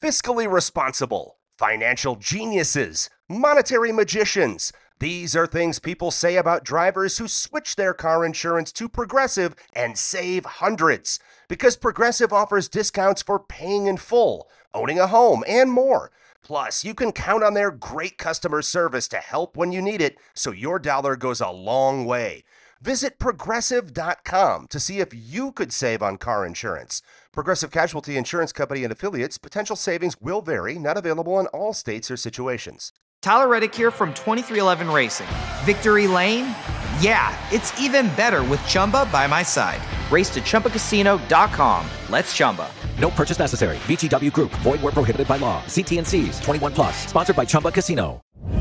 fiscally responsible, financial geniuses, monetary magicians. These are things people say about drivers who switch their car insurance to Progressive and save hundreds. Because Progressive offers discounts for paying in full, owning a home, and more. Plus, you can count on their great customer service to help when you need it, so your dollar goes a long way. Visit Progressive.com to see if you could save on car insurance. Progressive Casualty Insurance Company and Affiliates. Potential savings will vary. Not available in all states or situations. Tyler Reddick here from 23XI Racing. Victory Lane? Yeah, it's even better with Chumba by my side. Race to ChumbaCasino.com. Let's Chumba. No purchase necessary. VGW Group. Void where prohibited by law. See T&Cs. 21 plus. Sponsored by Chumba Casino.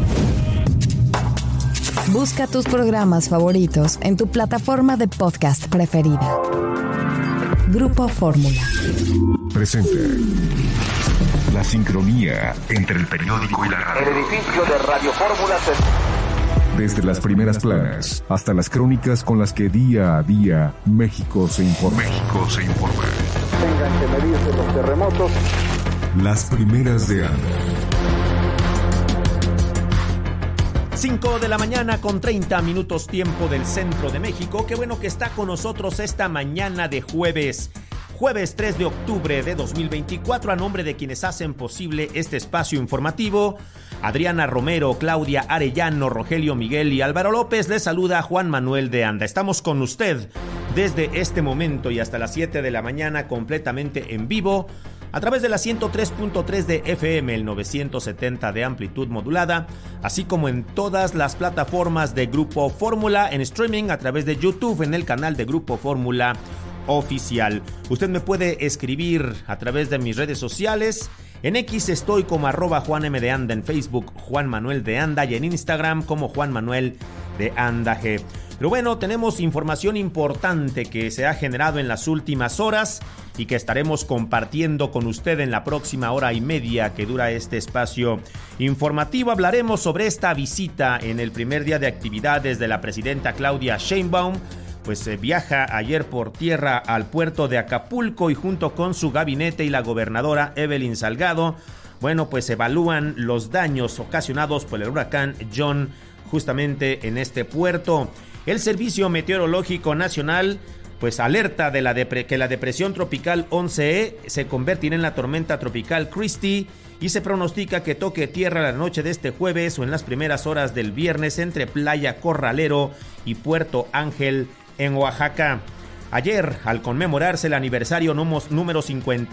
Busca tus programas favoritos en tu plataforma de podcast preferida. Grupo Fórmula presenta la sincronía entre el periódico y la radio. El edificio de Radio Fórmula Desde las primeras planas hasta las crónicas con las que día a día México se informa. Tengan que medirse los terremotos. Las primeras de ANDA. 5 de la mañana con 30 minutos tiempo del centro de México. Qué bueno que está con nosotros esta mañana de jueves 3 de octubre de 2024. A nombre de quienes hacen posible este espacio informativo, Adriana Romero, Claudia Arellano, Rogelio Miguel y Álvaro López, les saluda Juan Manuel de Anda. Estamos con usted desde este momento y hasta las 7 de la mañana completamente en vivo a través de la 103.3 de FM, el 970 de amplitud modulada, así como en todas las plataformas de Grupo Fórmula, en streaming a través de YouTube en el canal de Grupo Fórmula Oficial. Usted me puede escribir a través de mis redes sociales. En X estoy como @JuanMDeAnda, en Facebook Juan Manuel de Anda y en Instagram como Juan Manuel de Anda G. Pero bueno, tenemos información importante que se ha generado en las últimas horas y que estaremos compartiendo con usted en la próxima hora y media que dura este espacio informativo. Hablaremos sobre esta visita en el primer día de actividades de la presidenta Claudia Sheinbaum. Pues viaja ayer por tierra al puerto de Acapulco y junto con su gabinete y la gobernadora Evelyn Salgado, bueno, pues evalúan los daños ocasionados por el huracán John justamente en este puerto. El Servicio Meteorológico Nacional pues alerta de que la depresión tropical 11E se convertirá en la tormenta tropical Christy y se pronostica que toque tierra la noche de este jueves o en las primeras horas del viernes entre Playa Corralero y Puerto Ángel en Oaxaca. Ayer, al conmemorarse el aniversario número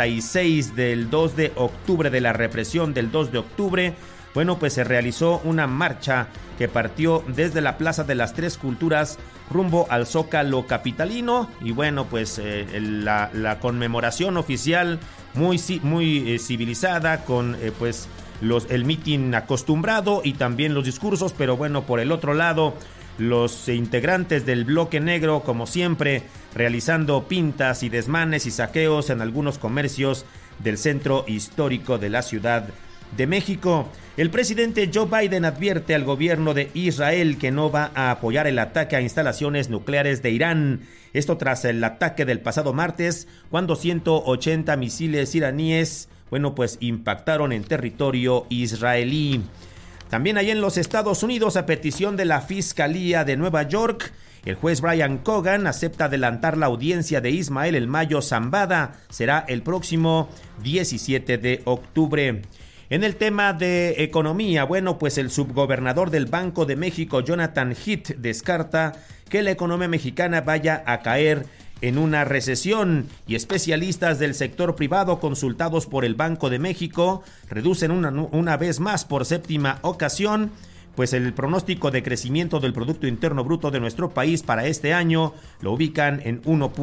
56 del 2 de octubre de la represión del 2 de octubre, bueno, pues se realizó una marcha que partió desde la Plaza de las Tres Culturas rumbo al Zócalo capitalino y bueno, pues la conmemoración oficial muy civilizada con pues el mitin acostumbrado y también los discursos, pero bueno, por el otro lado, los integrantes del Bloque Negro, como siempre, realizando pintas y desmanes y saqueos en algunos comercios del centro histórico de la Ciudad de México. El presidente Joe Biden advierte al gobierno de Israel que no va a apoyar el ataque a instalaciones nucleares de Irán. Esto tras el ataque del pasado martes, cuando 180 misiles iraníes, bueno, pues impactaron en territorio israelí. También allá en los Estados Unidos, a petición de la Fiscalía de Nueva York, el juez Brian Cogan acepta adelantar la audiencia de Ismael El Mayo Zambada. Será el próximo 17 de octubre. En el tema de economía, bueno, pues el subgobernador del Banco de México, Jonathan Heath, descarta que la economía mexicana vaya a caer en una recesión y especialistas del sector privado consultados por el Banco de México reducen una vez más por séptima ocasión pues el pronóstico de crecimiento del Producto Interno Bruto de nuestro país para este año lo ubican en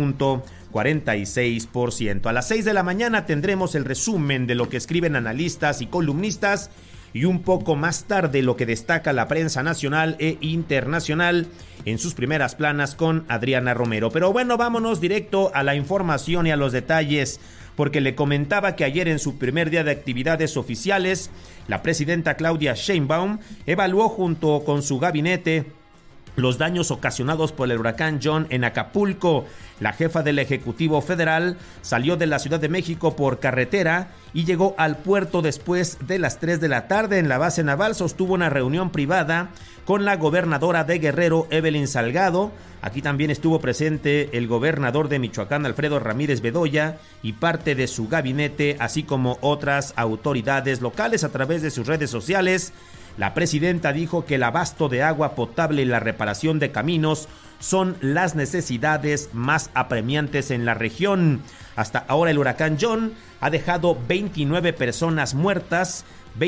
1.46%. A las 6 de la mañana tendremos el resumen de lo que escriben analistas y columnistas y un poco más tarde lo que destaca la prensa nacional e internacional en sus primeras planas con Adriana Romero. Pero bueno, vámonos directo a la información y a los detalles, porque le comentaba que ayer en su primer día de actividades oficiales, la presidenta Claudia Sheinbaum evaluó junto con su gabinete los daños ocasionados por el huracán John en Acapulco. La jefa del Ejecutivo Federal salió de la Ciudad de México por carretera y llegó al puerto después de las 3 de la tarde. En la base naval sostuvo una reunión privada con la gobernadora de Guerrero, Evelyn Salgado. Aquí también estuvo presente el gobernador de Michoacán, Alfredo Ramírez Bedoya, y parte de su gabinete, así como otras autoridades locales. A través de sus redes sociales, la presidenta dijo que el abasto de agua potable y la reparación de caminos son las necesidades más apremiantes en la región. Hasta ahora el huracán John ha dejado 29 personas muertas,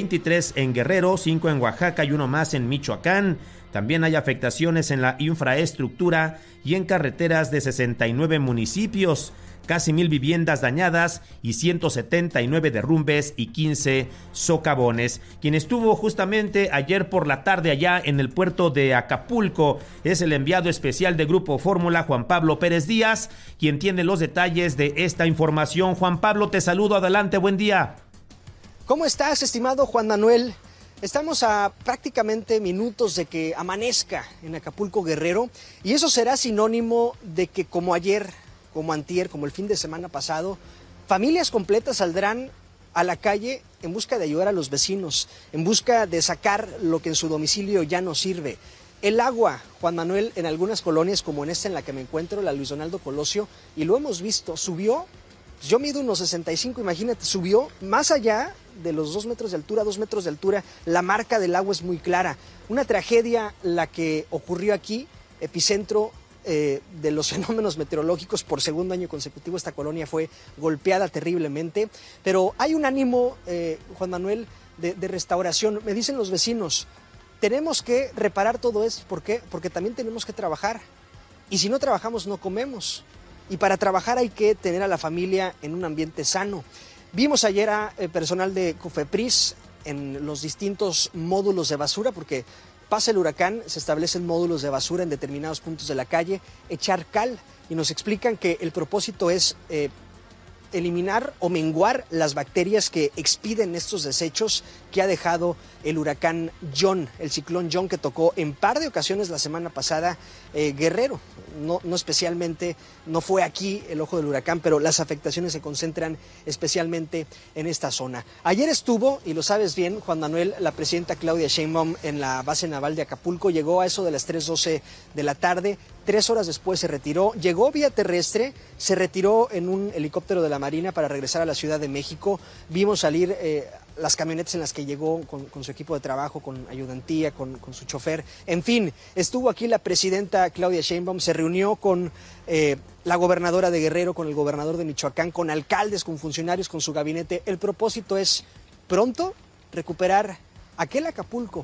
23 en Guerrero, 5 en Oaxaca y 1 más en Michoacán. También hay afectaciones en la infraestructura y en carreteras de 69 municipios. Casi 1,000 viviendas dañadas y 179 derrumbes y 15 socavones. Quien estuvo justamente ayer por la tarde allá en el puerto de Acapulco es el enviado especial de Grupo Fórmula, Juan Pablo Pérez Díaz, quien tiene los detalles de esta información. Juan Pablo, te saludo, adelante, buen día. ¿Cómo estás, estimado Juan Manuel? Estamos a prácticamente minutos de que amanezca en Acapulco, Guerrero, y eso será sinónimo de que como ayer, como antier, como el fin de semana pasado, familias completas saldrán a la calle en busca de ayudar a los vecinos, en busca de sacar lo que en su domicilio ya no sirve. El agua, Juan Manuel, en algunas colonias como en esta en la que me encuentro, la Luis Donaldo Colosio, y lo hemos visto, subió, yo mido unos 65, imagínate, subió más allá de los 2 metros de altura, 2 metros de altura, la marca del agua es muy clara. Una tragedia la que ocurrió aquí, epicentro de los fenómenos meteorológicos. Por segundo año consecutivo esta colonia fue golpeada terriblemente, pero hay un ánimo, Juan Manuel, de restauración. Me dicen los vecinos, tenemos que reparar todo esto. ¿Por qué? Porque también tenemos que trabajar, y si no trabajamos no comemos, y para trabajar hay que tener a la familia en un ambiente sano. Vimos ayer a personal de COFEPRIS en los distintos módulos de basura, porque pasa el huracán, se establecen módulos de basura en determinados puntos de la calle, echar cal, y nos explican que el propósito es eliminar o menguar las bacterias que expiden estos desechos que ha dejado el huracán John, el ciclón John, que tocó en par de ocasiones la semana pasada Guerrero. No especialmente, no fue aquí el ojo del huracán, pero las afectaciones se concentran especialmente en esta zona. Ayer estuvo, y lo sabes bien, Juan Manuel, la presidenta Claudia Sheinbaum en la base naval de Acapulco. Llegó a eso de las 3:12 de la tarde, 3 horas después se retiró, llegó vía terrestre, se retiró en un helicóptero de la Marina para regresar a la Ciudad de México. Vimos salir las camionetas en las que llegó con su equipo de trabajo, con ayudantía, con su chofer. En fin, estuvo aquí la presidenta Claudia Sheinbaum, se reunió con la gobernadora de Guerrero, con el gobernador de Michoacán, con alcaldes, con funcionarios, con su gabinete. El propósito es pronto recuperar aquel Acapulco,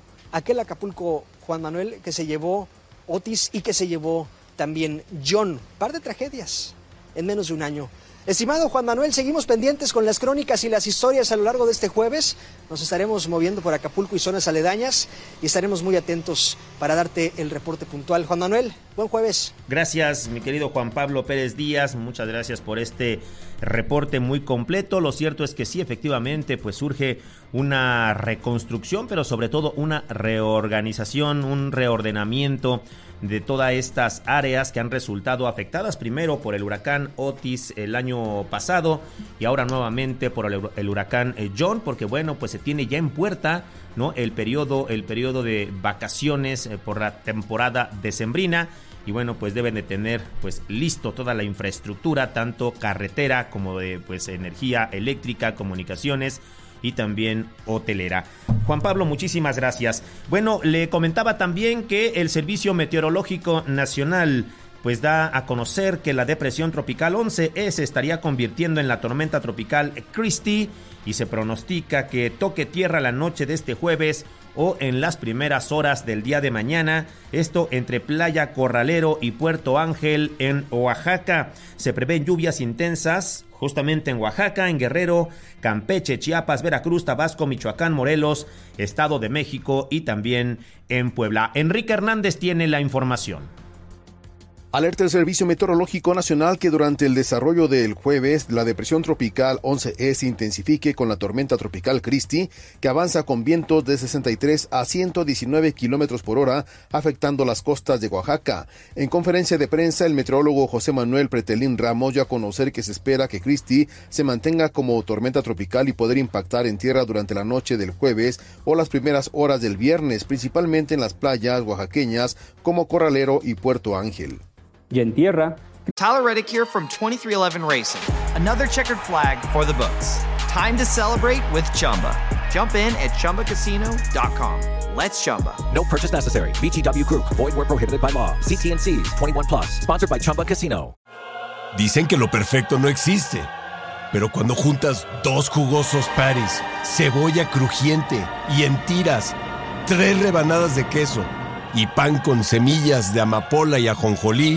Juan Manuel, que se llevó Otis y que se llevó también John. Par de tragedias en menos de un año. Estimado Juan Manuel, seguimos pendientes con las crónicas y las historias a lo largo de este jueves. Nos estaremos moviendo por Acapulco y zonas aledañas y estaremos muy atentos para darte el reporte puntual. Juan Manuel, buen jueves. Gracias, mi querido Juan Pablo Pérez Díaz. Muchas gracias por este reporte muy completo. Lo cierto es que sí, efectivamente, pues surge una reconstrucción, pero sobre todo una reorganización, un reordenamiento de todas estas áreas que han resultado afectadas primero por el huracán Otis el año pasado y ahora nuevamente por el huracán John, porque bueno, pues se tiene ya en puerta, ¿no?, el periodo de vacaciones por la temporada decembrina. Y bueno, pues deben de tener pues listo toda la infraestructura, tanto carretera como de pues energía eléctrica, comunicaciones y también hotelera. Juan Pablo, muchísimas gracias. Bueno, le comentaba también que el Servicio Meteorológico Nacional pues da a conocer que la depresión tropical 11E se estaría convirtiendo en la tormenta tropical Christy y se pronostica que toque tierra la noche de este jueves o en las primeras horas del día de mañana, esto entre Playa Corralero y Puerto Ángel en Oaxaca. Se prevén lluvias intensas justamente en Oaxaca, en Guerrero, Campeche, Chiapas, Veracruz, Tabasco, Michoacán, Morelos, Estado de México y también en Puebla. Enrique Hernández tiene la información. Alerta el Servicio Meteorológico Nacional que durante el desarrollo del jueves, la depresión tropical 11E se intensifique con la tormenta tropical Christy, que avanza con vientos de 63 a 119 kilómetros por hora, afectando las costas de Oaxaca. En conferencia de prensa, el meteorólogo José Manuel Pretelín Ramos dio a conocer que se espera que Christy se mantenga como tormenta tropical y poder impactar en tierra durante la noche del jueves o las primeras horas del viernes, principalmente en las playas oaxaqueñas como Corralero y Puerto Ángel. Y en tierra, Tyler Reddick here from 23XI Racing. Another checkered flag for the books. Time to celebrate with Chumba. Jump in at ChumbaCasino.com. Let's Chumba. No purchase necessary. VGW Group. Void where prohibited by law. CT&Cs. 21 plus. Sponsored by Chumba Casino. Dicen que lo perfecto no existe. Pero cuando juntas dos jugosos patties, cebolla crujiente y en tiras, 3 rebanadas de queso y pan con semillas de amapola y ajonjolí,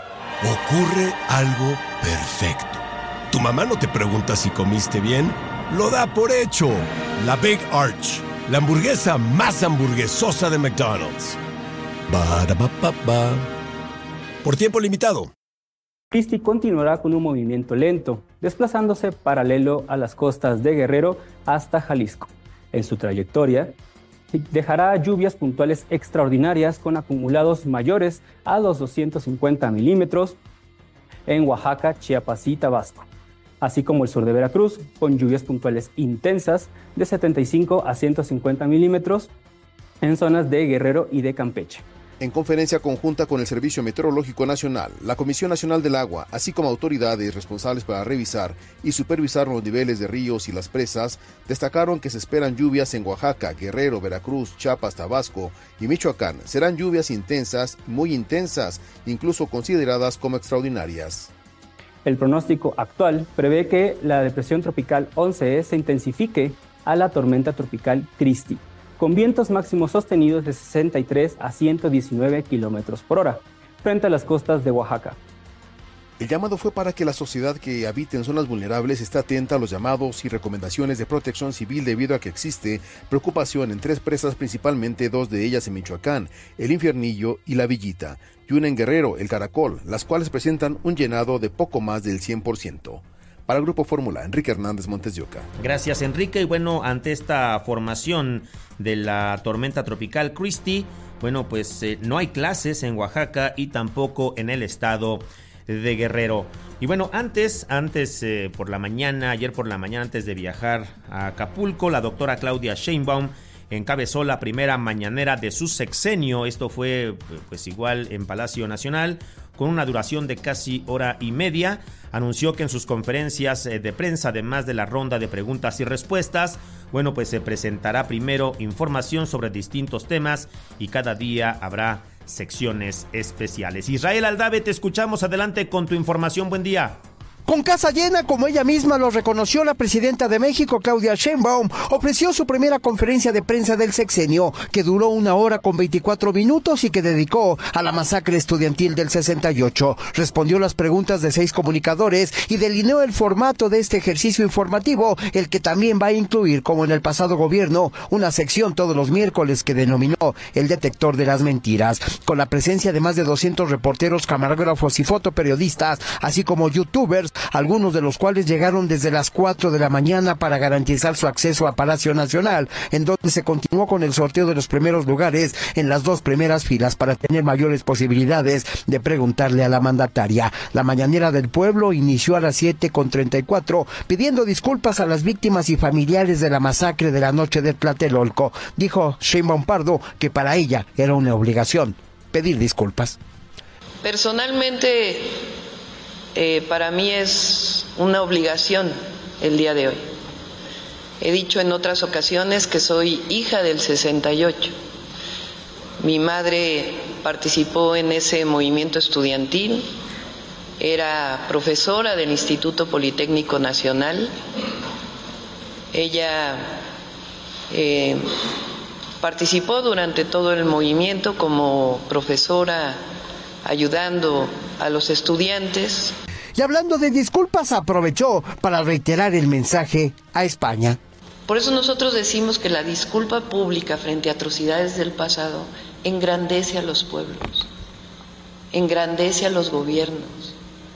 ocurre algo perfecto. Tu mamá no te pregunta si comiste bien, lo da por hecho. La Big Arch, la hamburguesa más hamburguesosa de McDonald's. Ba-da-ba-ba-ba. Por tiempo limitado. Christy continuará con un movimiento lento, desplazándose paralelo a las costas de Guerrero hasta Jalisco. En su trayectoria, dejará lluvias puntuales extraordinarias con acumulados mayores a los 250 milímetros en Oaxaca, Chiapas y Tabasco, así como el sur de Veracruz, con lluvias puntuales intensas de 75 a 150 milímetros en zonas de Guerrero y de Campeche. En conferencia conjunta con el Servicio Meteorológico Nacional, la Comisión Nacional del Agua, así como autoridades responsables para revisar y supervisar los niveles de ríos y las presas, destacaron que se esperan lluvias en Oaxaca, Guerrero, Veracruz, Chiapas, Tabasco y Michoacán. Serán lluvias intensas, muy intensas, incluso consideradas como extraordinarias. El pronóstico actual prevé que la depresión tropical 11E se intensifique a la tormenta tropical Christy, con vientos máximos sostenidos de 63 a 119 kilómetros por hora, frente a las costas de Oaxaca. El llamado fue para que la sociedad que habita en zonas vulnerables esté atenta a los llamados y recomendaciones de protección civil debido a que existe preocupación en 3 presas, principalmente 2 de ellas en Michoacán, el Infiernillo y la Villita, y una en Guerrero, el Caracol, las cuales presentan un llenado de poco más del 100%. Para el Grupo Fórmula, Enrique Hernández Montes de Oca. Gracias, Enrique. Y bueno, ante esta formación de la tormenta tropical Christy, bueno, pues no hay clases en Oaxaca y tampoco en el estado de Guerrero. Y bueno, antes por la mañana, ayer por la mañana, antes de viajar a Acapulco, la doctora Claudia Sheinbaum encabezó la primera mañanera de su sexenio. Esto fue pues igual en Palacio Nacional, con una duración de casi hora y media. Anunció que en sus conferencias de prensa, además de la ronda de preguntas y respuestas, bueno, pues se presentará primero información sobre distintos temas y cada día habrá secciones especiales. Israel Aldave, te escuchamos. Adelante con tu información. Buen día. Con casa llena, como ella misma lo reconoció, la presidenta de México, Claudia Sheinbaum, ofreció su primera conferencia de prensa del sexenio, que duró 1 hora con 24 minutos y que dedicó a la masacre estudiantil del 68. Respondió las preguntas de 6 comunicadores y delineó el formato de este ejercicio informativo, el que también va a incluir, como en el pasado gobierno, una sección todos los miércoles que denominó el detector de las mentiras, con la presencia de más de 200 reporteros, camarógrafos y fotoperiodistas, así como youtubers, algunos de los cuales llegaron desde las 4 de la mañana para garantizar su acceso a Palacio Nacional, en donde se continuó con el sorteo de los primeros lugares en las 2 primeras filas para tener mayores posibilidades de preguntarle a la mandataria. La mañanera del pueblo inició a las 7:34, pidiendo disculpas a las víctimas y familiares de la masacre de la noche de Tlatelolco. Dijo Sheinbaum Pardo que para ella era una obligación pedir disculpas. Personalmente, para mí es una obligación el día de hoy. He dicho en otras ocasiones que soy hija del 68. Mi madre participó en ese movimiento estudiantil, era profesora del Instituto Politécnico Nacional. Ella participó durante todo el movimiento como profesora, ayudando a los estudiantes. Y hablando de disculpas, aprovechó para reiterar el mensaje a España. Por eso nosotros decimos que la disculpa pública frente a atrocidades del pasado engrandece a los pueblos. engrandece a los gobiernos.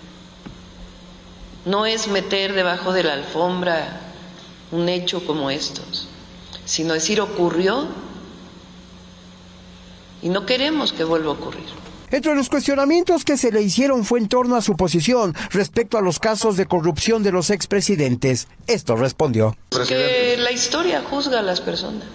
No es meter debajo de la alfombra un hecho como estos, sino decir ocurrió y no queremos que vuelva a ocurrir. Entre los cuestionamientos que se le hicieron fue en torno a su posición respecto a los casos de corrupción de los expresidentes. Esto respondió. Que la historia juzga a las personas,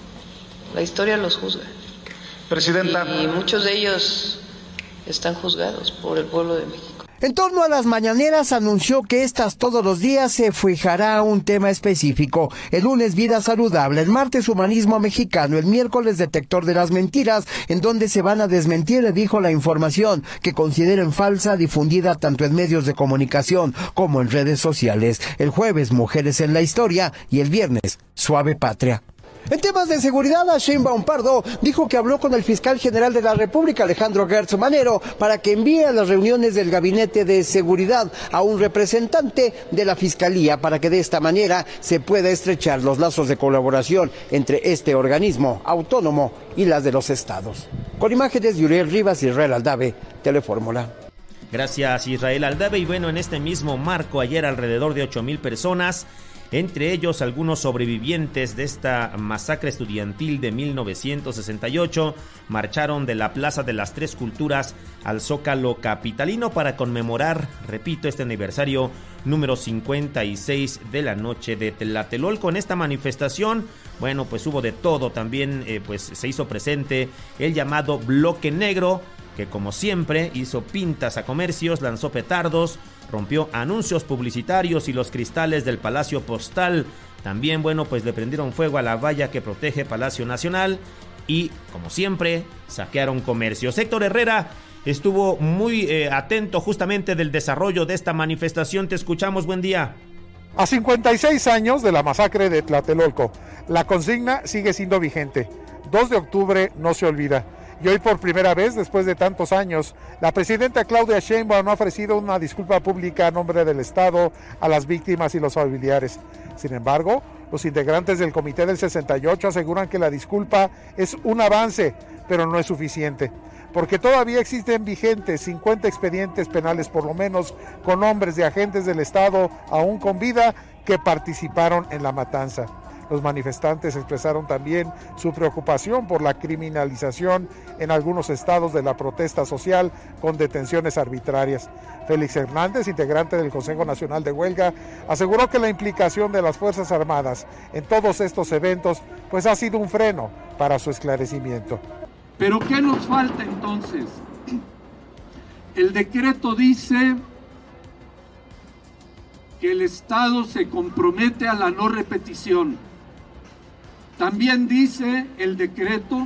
la historia los juzga. Presidenta. Y muchos de ellos están juzgados por el pueblo de México. En torno a las mañaneras anunció que estas todos los días se fijará un tema específico. El lunes vida saludable, el martes humanismo mexicano, el miércoles detector de las mentiras, en donde se van a desmentir, dijo, la información que consideren falsa difundida tanto en medios de comunicación como en redes sociales. El jueves mujeres en la historia y el viernes suave patria. En temas de seguridad, Sheinbaum Pardo dijo que habló con el fiscal general de la República, Alejandro Gertz Manero, para que envíe a las reuniones del Gabinete de Seguridad a un representante de la Fiscalía para que de esta manera se pueda estrechar los lazos de colaboración entre este organismo autónomo y las de los estados. Con imágenes de Uriel Rivas y Israel Aldave, Telefórmula. Gracias, Israel Aldave. Y bueno, en este mismo marco, ayer alrededor de 8,000 personas, entre ellos algunos sobrevivientes de esta masacre estudiantil de 1968, marcharon de la Plaza de las Tres Culturas al Zócalo capitalino para conmemorar, repito, este aniversario número 56 de la noche de Tlatelolco. En esta manifestación, bueno, pues hubo de todo. También pues se hizo presente el llamado Bloque Negro, que como siempre hizo pintas a comercios, lanzó petardos, rompió anuncios publicitarios y los cristales del Palacio Postal. También, bueno, pues le prendieron fuego a la valla que protege Palacio Nacional y, como siempre, saquearon comercios. Héctor Herrera estuvo muy atento justamente del desarrollo de esta manifestación. Te escuchamos, buen día. A 56 años de la masacre de Tlatelolco, la consigna sigue siendo vigente. 2 de octubre no se olvida. Y hoy, por primera vez, después de tantos años, la presidenta Claudia Sheinbaum ha ofrecido una disculpa pública a nombre del Estado a las víctimas y los familiares. Sin embargo, los integrantes del Comité del 68 aseguran que la disculpa es un avance, pero no es suficiente, porque todavía existen vigentes 50 expedientes penales, por lo menos, con nombres de agentes del Estado aún con vida que participaron en la matanza. Los manifestantes expresaron también su preocupación por la criminalización en algunos estados de la protesta social con detenciones arbitrarias. Félix Hernández, integrante del Consejo Nacional de Huelga, aseguró que la implicación de las Fuerzas Armadas en todos estos eventos pues ha sido un freno para su esclarecimiento. ¿Pero qué nos falta entonces? El decreto dice que el Estado se compromete a la no repetición. También dice el decreto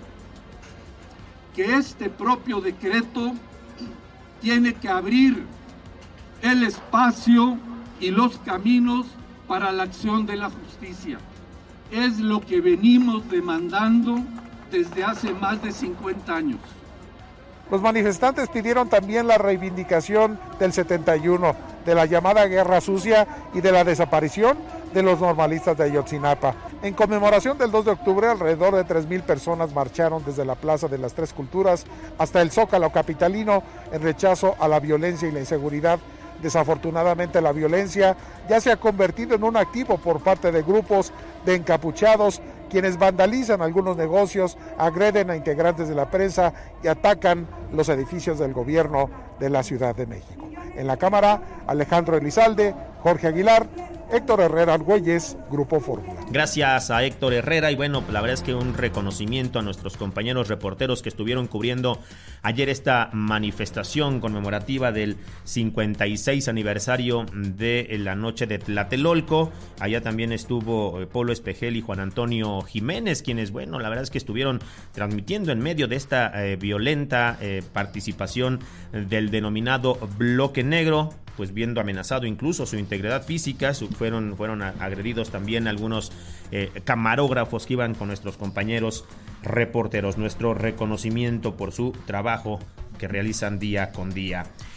que este propio decreto tiene que abrir el espacio y los caminos para la acción de la justicia. Es lo que venimos demandando desde hace más de 50 años. Los manifestantes pidieron también la reivindicación del 71, de la llamada Guerra Sucia y de la desaparición de los normalistas de Ayotzinapa. En conmemoración del 2 de octubre, alrededor de 3,000 personas marcharon desde la Plaza de las Tres Culturas hasta el Zócalo capitalino en rechazo a la violencia y la inseguridad. Desafortunadamente, la violencia ya se ha convertido en un activo por parte de grupos de encapuchados, quienes vandalizan algunos negocios, agreden a integrantes de la prensa y atacan los edificios del gobierno de la Ciudad de México. En la Cámara, Alejandro Elizalde, Jorge Aguilar, Héctor Herrera Argüelles, Grupo Fórmula. Gracias a Héctor Herrera y bueno, la verdad es que un reconocimiento a nuestros compañeros reporteros que estuvieron cubriendo ayer esta manifestación conmemorativa del 56 aniversario de la noche de Tlatelolco. Allá también estuvo Polo Espejel y Juan Antonio Jiménez, quienes, bueno, la verdad es que estuvieron transmitiendo en medio de esta violenta participación del denominado Bloque Negro, pues viendo amenazado incluso su integridad física. Fueron agredidos también algunos camarógrafos que iban con nuestros compañeros reporteros. Nuestro reconocimiento por su trabajo que realizan día con día.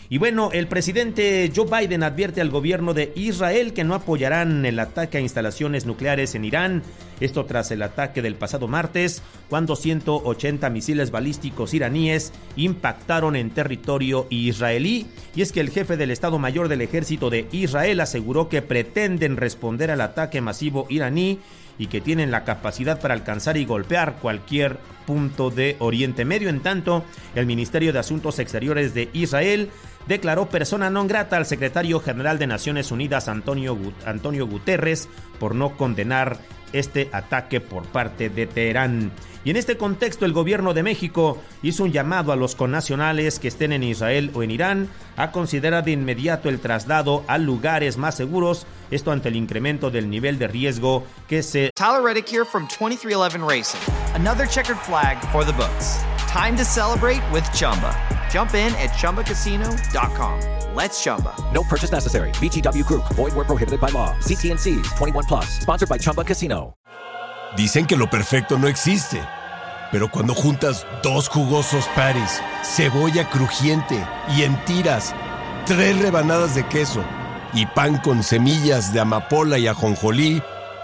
Y bueno, el presidente Joe Biden advierte al gobierno de Israel que no apoyarán el ataque a instalaciones nucleares en Irán. Esto tras el ataque del pasado martes, cuando 180 misiles balísticos iraníes impactaron en territorio israelí. Y es que el jefe del Estado Mayor del Ejército de Israel aseguró que pretenden responder al ataque masivo iraní y que tienen la capacidad para alcanzar y golpear cualquier punto de Oriente Medio. En tanto, el Ministerio de Asuntos Exteriores de Israel declaró persona non grata al secretario general de Naciones Unidas, Antonio Guterres, por no condenar este ataque por parte de Teherán. Y en este contexto, el gobierno de México hizo un llamado a los connacionales que estén en Israel o en Irán a considerar de inmediato el traslado a lugares más seguros, esto ante el incremento del nivel de riesgo que se... Tyler Reddick here from 2311 Racing. Another checkered flag for the books. Time to celebrate with Chumba. Jump in at ChumbaCasino.com. Let's Chumba. No purchase necessary. VGW Group. Void where prohibited by law. See T&Cs. 21 plus. Sponsored by Chumba Casino. Dicen que lo perfecto no existe, pero cuando juntas dos jugosos patties, cebolla crujiente y en tiras, 3 rebanadas de queso y pan con semillas de amapola y ajonjolí,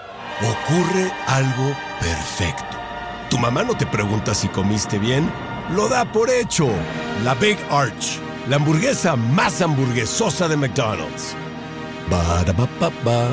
ocurre algo perfecto. Tu mamá no te pregunta si comiste bien, lo da por hecho. La Big Arch, la hamburguesa más hamburguesosa de McDonald's. Ba-da-ba-ba-ba.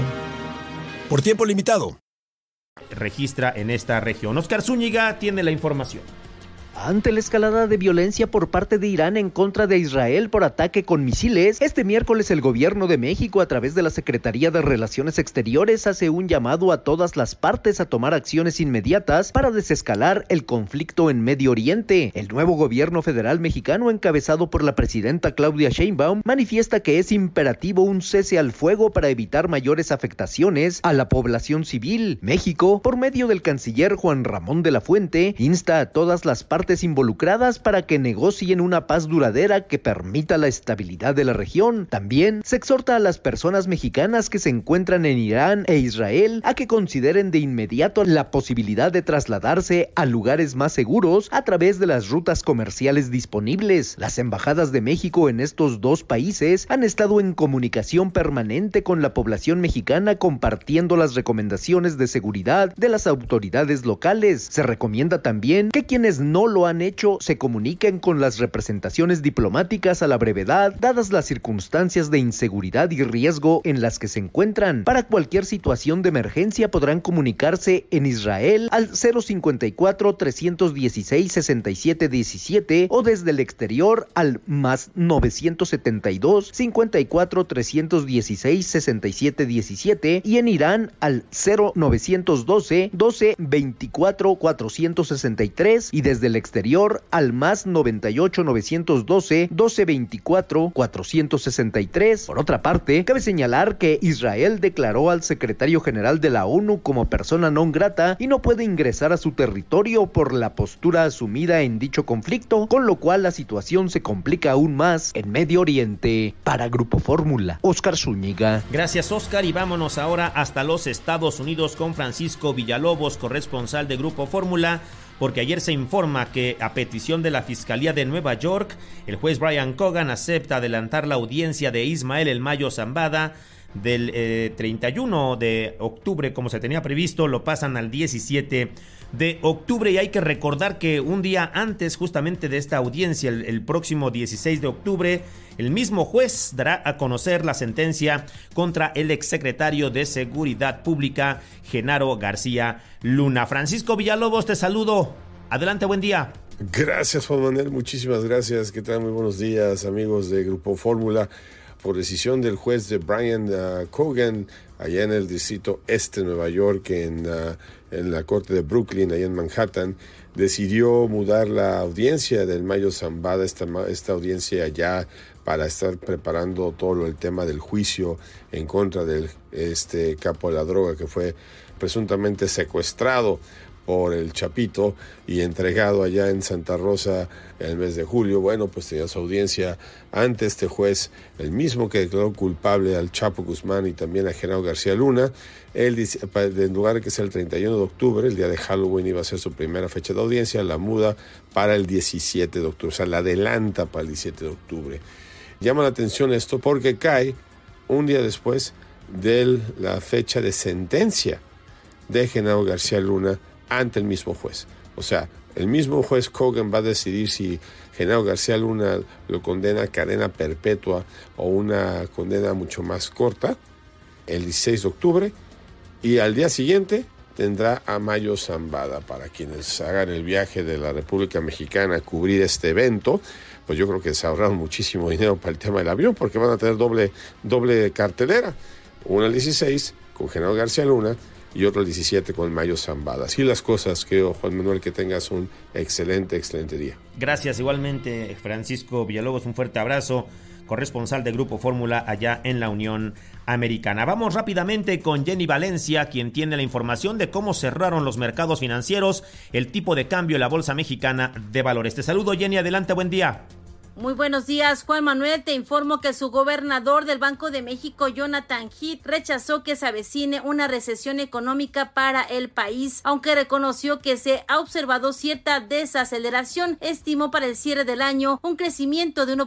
Por tiempo limitado. Registra en esta región. Oscar Zúñiga tiene la información. Ante la escalada de violencia por parte de Irán en contra de Israel por ataque con misiles, este miércoles el gobierno de México, a través de la Secretaría de Relaciones Exteriores, hace un llamado a todas las partes a tomar acciones inmediatas para desescalar el conflicto en Medio Oriente. El nuevo gobierno federal mexicano, encabezado por la presidenta Claudia Sheinbaum, manifiesta que es imperativo un cese al fuego para evitar mayores afectaciones a la población civil. México, por medio del canciller Juan Ramón de la Fuente, insta a todas las partes involucradas para que negocien una paz duradera que permita la estabilidad de la región. También se exhorta a las personas mexicanas que se encuentran en Irán e Israel a que consideren de inmediato la posibilidad de trasladarse a lugares más seguros a través de las rutas comerciales disponibles. Las embajadas de México en estos dos países han estado en comunicación permanente con la población mexicana, compartiendo las recomendaciones de seguridad de las autoridades locales. Se recomienda también que quienes no lo han hecho se comuniquen con las representaciones diplomáticas a la brevedad, dadas las circunstancias de inseguridad y riesgo en las que se encuentran. Para cualquier situación de emergencia podrán comunicarse en Israel al 054-316-6717 o desde el exterior al más 975-54-316-6717 y en Irán al 0912-12-24-463 y desde el exterior al más 98-912-12-24-463. Por otra parte, cabe señalar que Israel declaró al secretario general de la ONU como persona non grata y no puede ingresar a su territorio por la postura asumida en dicho conflicto, con lo cual la situación se complica aún más en Medio Oriente. Para Grupo Fórmula, Oscar Zúñiga. Gracias, Oscar, y vámonos ahora hasta los Estados Unidos con Francisco Villalobos, corresponsal de Grupo Fórmula, porque ayer se informa que a petición de la Fiscalía de Nueva York, el juez Brian Cogan acepta adelantar la audiencia de Ismael El Mayo Zambada del 31 de octubre, como se tenía previsto, lo pasan al 17 de octubre. Y hay que recordar que un día antes justamente de esta audiencia, el próximo 16 de octubre, el mismo juez dará a conocer la sentencia contra el exsecretario de Seguridad Pública, Genaro García Luna. Francisco Villalobos, te saludo. Adelante, buen día. Gracias, Juan Manuel, muchísimas gracias. ¿Qué tal? Muy buenos días, amigos de Grupo Fórmula. Por decisión del juez de Brian Cogan, allá en el distrito este de Nueva York, en la corte de Brooklyn, allá en Manhattan, decidió mudar la audiencia del Mayo Zambada, esta audiencia allá, para estar preparando todo el tema del juicio en contra del capo de la droga que fue presuntamente secuestrado por el Chapito y entregado allá en Santa Rosa en el mes de julio. Bueno, pues tenía su audiencia ante este juez, el mismo que declaró culpable al Chapo Guzmán y también a Genaro García Luna. Él dice, en lugar de que sea el 31 de octubre, el día de Halloween iba a ser su primera fecha de audiencia, la muda para el 17 de octubre, o sea, la adelanta para el 17 de octubre. Llama la atención esto porque cae un día después de la fecha de sentencia de Genaro García Luna ante el mismo juez. O sea, el mismo juez Kogan va a decidir si Genaro García Luna lo condena a cadena perpetua o una condena mucho más corta el 16 de octubre, y al día siguiente tendrá a Mayo Zambada. Para quienes hagan el viaje de la República Mexicana a cubrir este evento, pues yo creo que se ahorraron muchísimo dinero para el tema del avión, porque van a tener doble cartelera, una el 16 con Genaro García Luna y otro el 17 con Mayo Zambada. Así las cosas, creo, Juan Manuel, que tengas un excelente día. Gracias, igualmente, Francisco Villalobos, un fuerte abrazo, corresponsal de Grupo Fórmula allá en la Unión Americana. Vamos rápidamente con Jenny Valencia, quien tiene la información de cómo cerraron los mercados financieros, el tipo de cambio en la Bolsa Mexicana de Valores. Te saludo, Jenny, adelante, buen día. Muy buenos días, Juan Manuel. Te informo que su gobernador del Banco de México, Jonathan Heath, rechazó que se avecine una recesión económica para el país, aunque reconoció que se ha observado cierta desaceleración. Estimó para el cierre del año un crecimiento de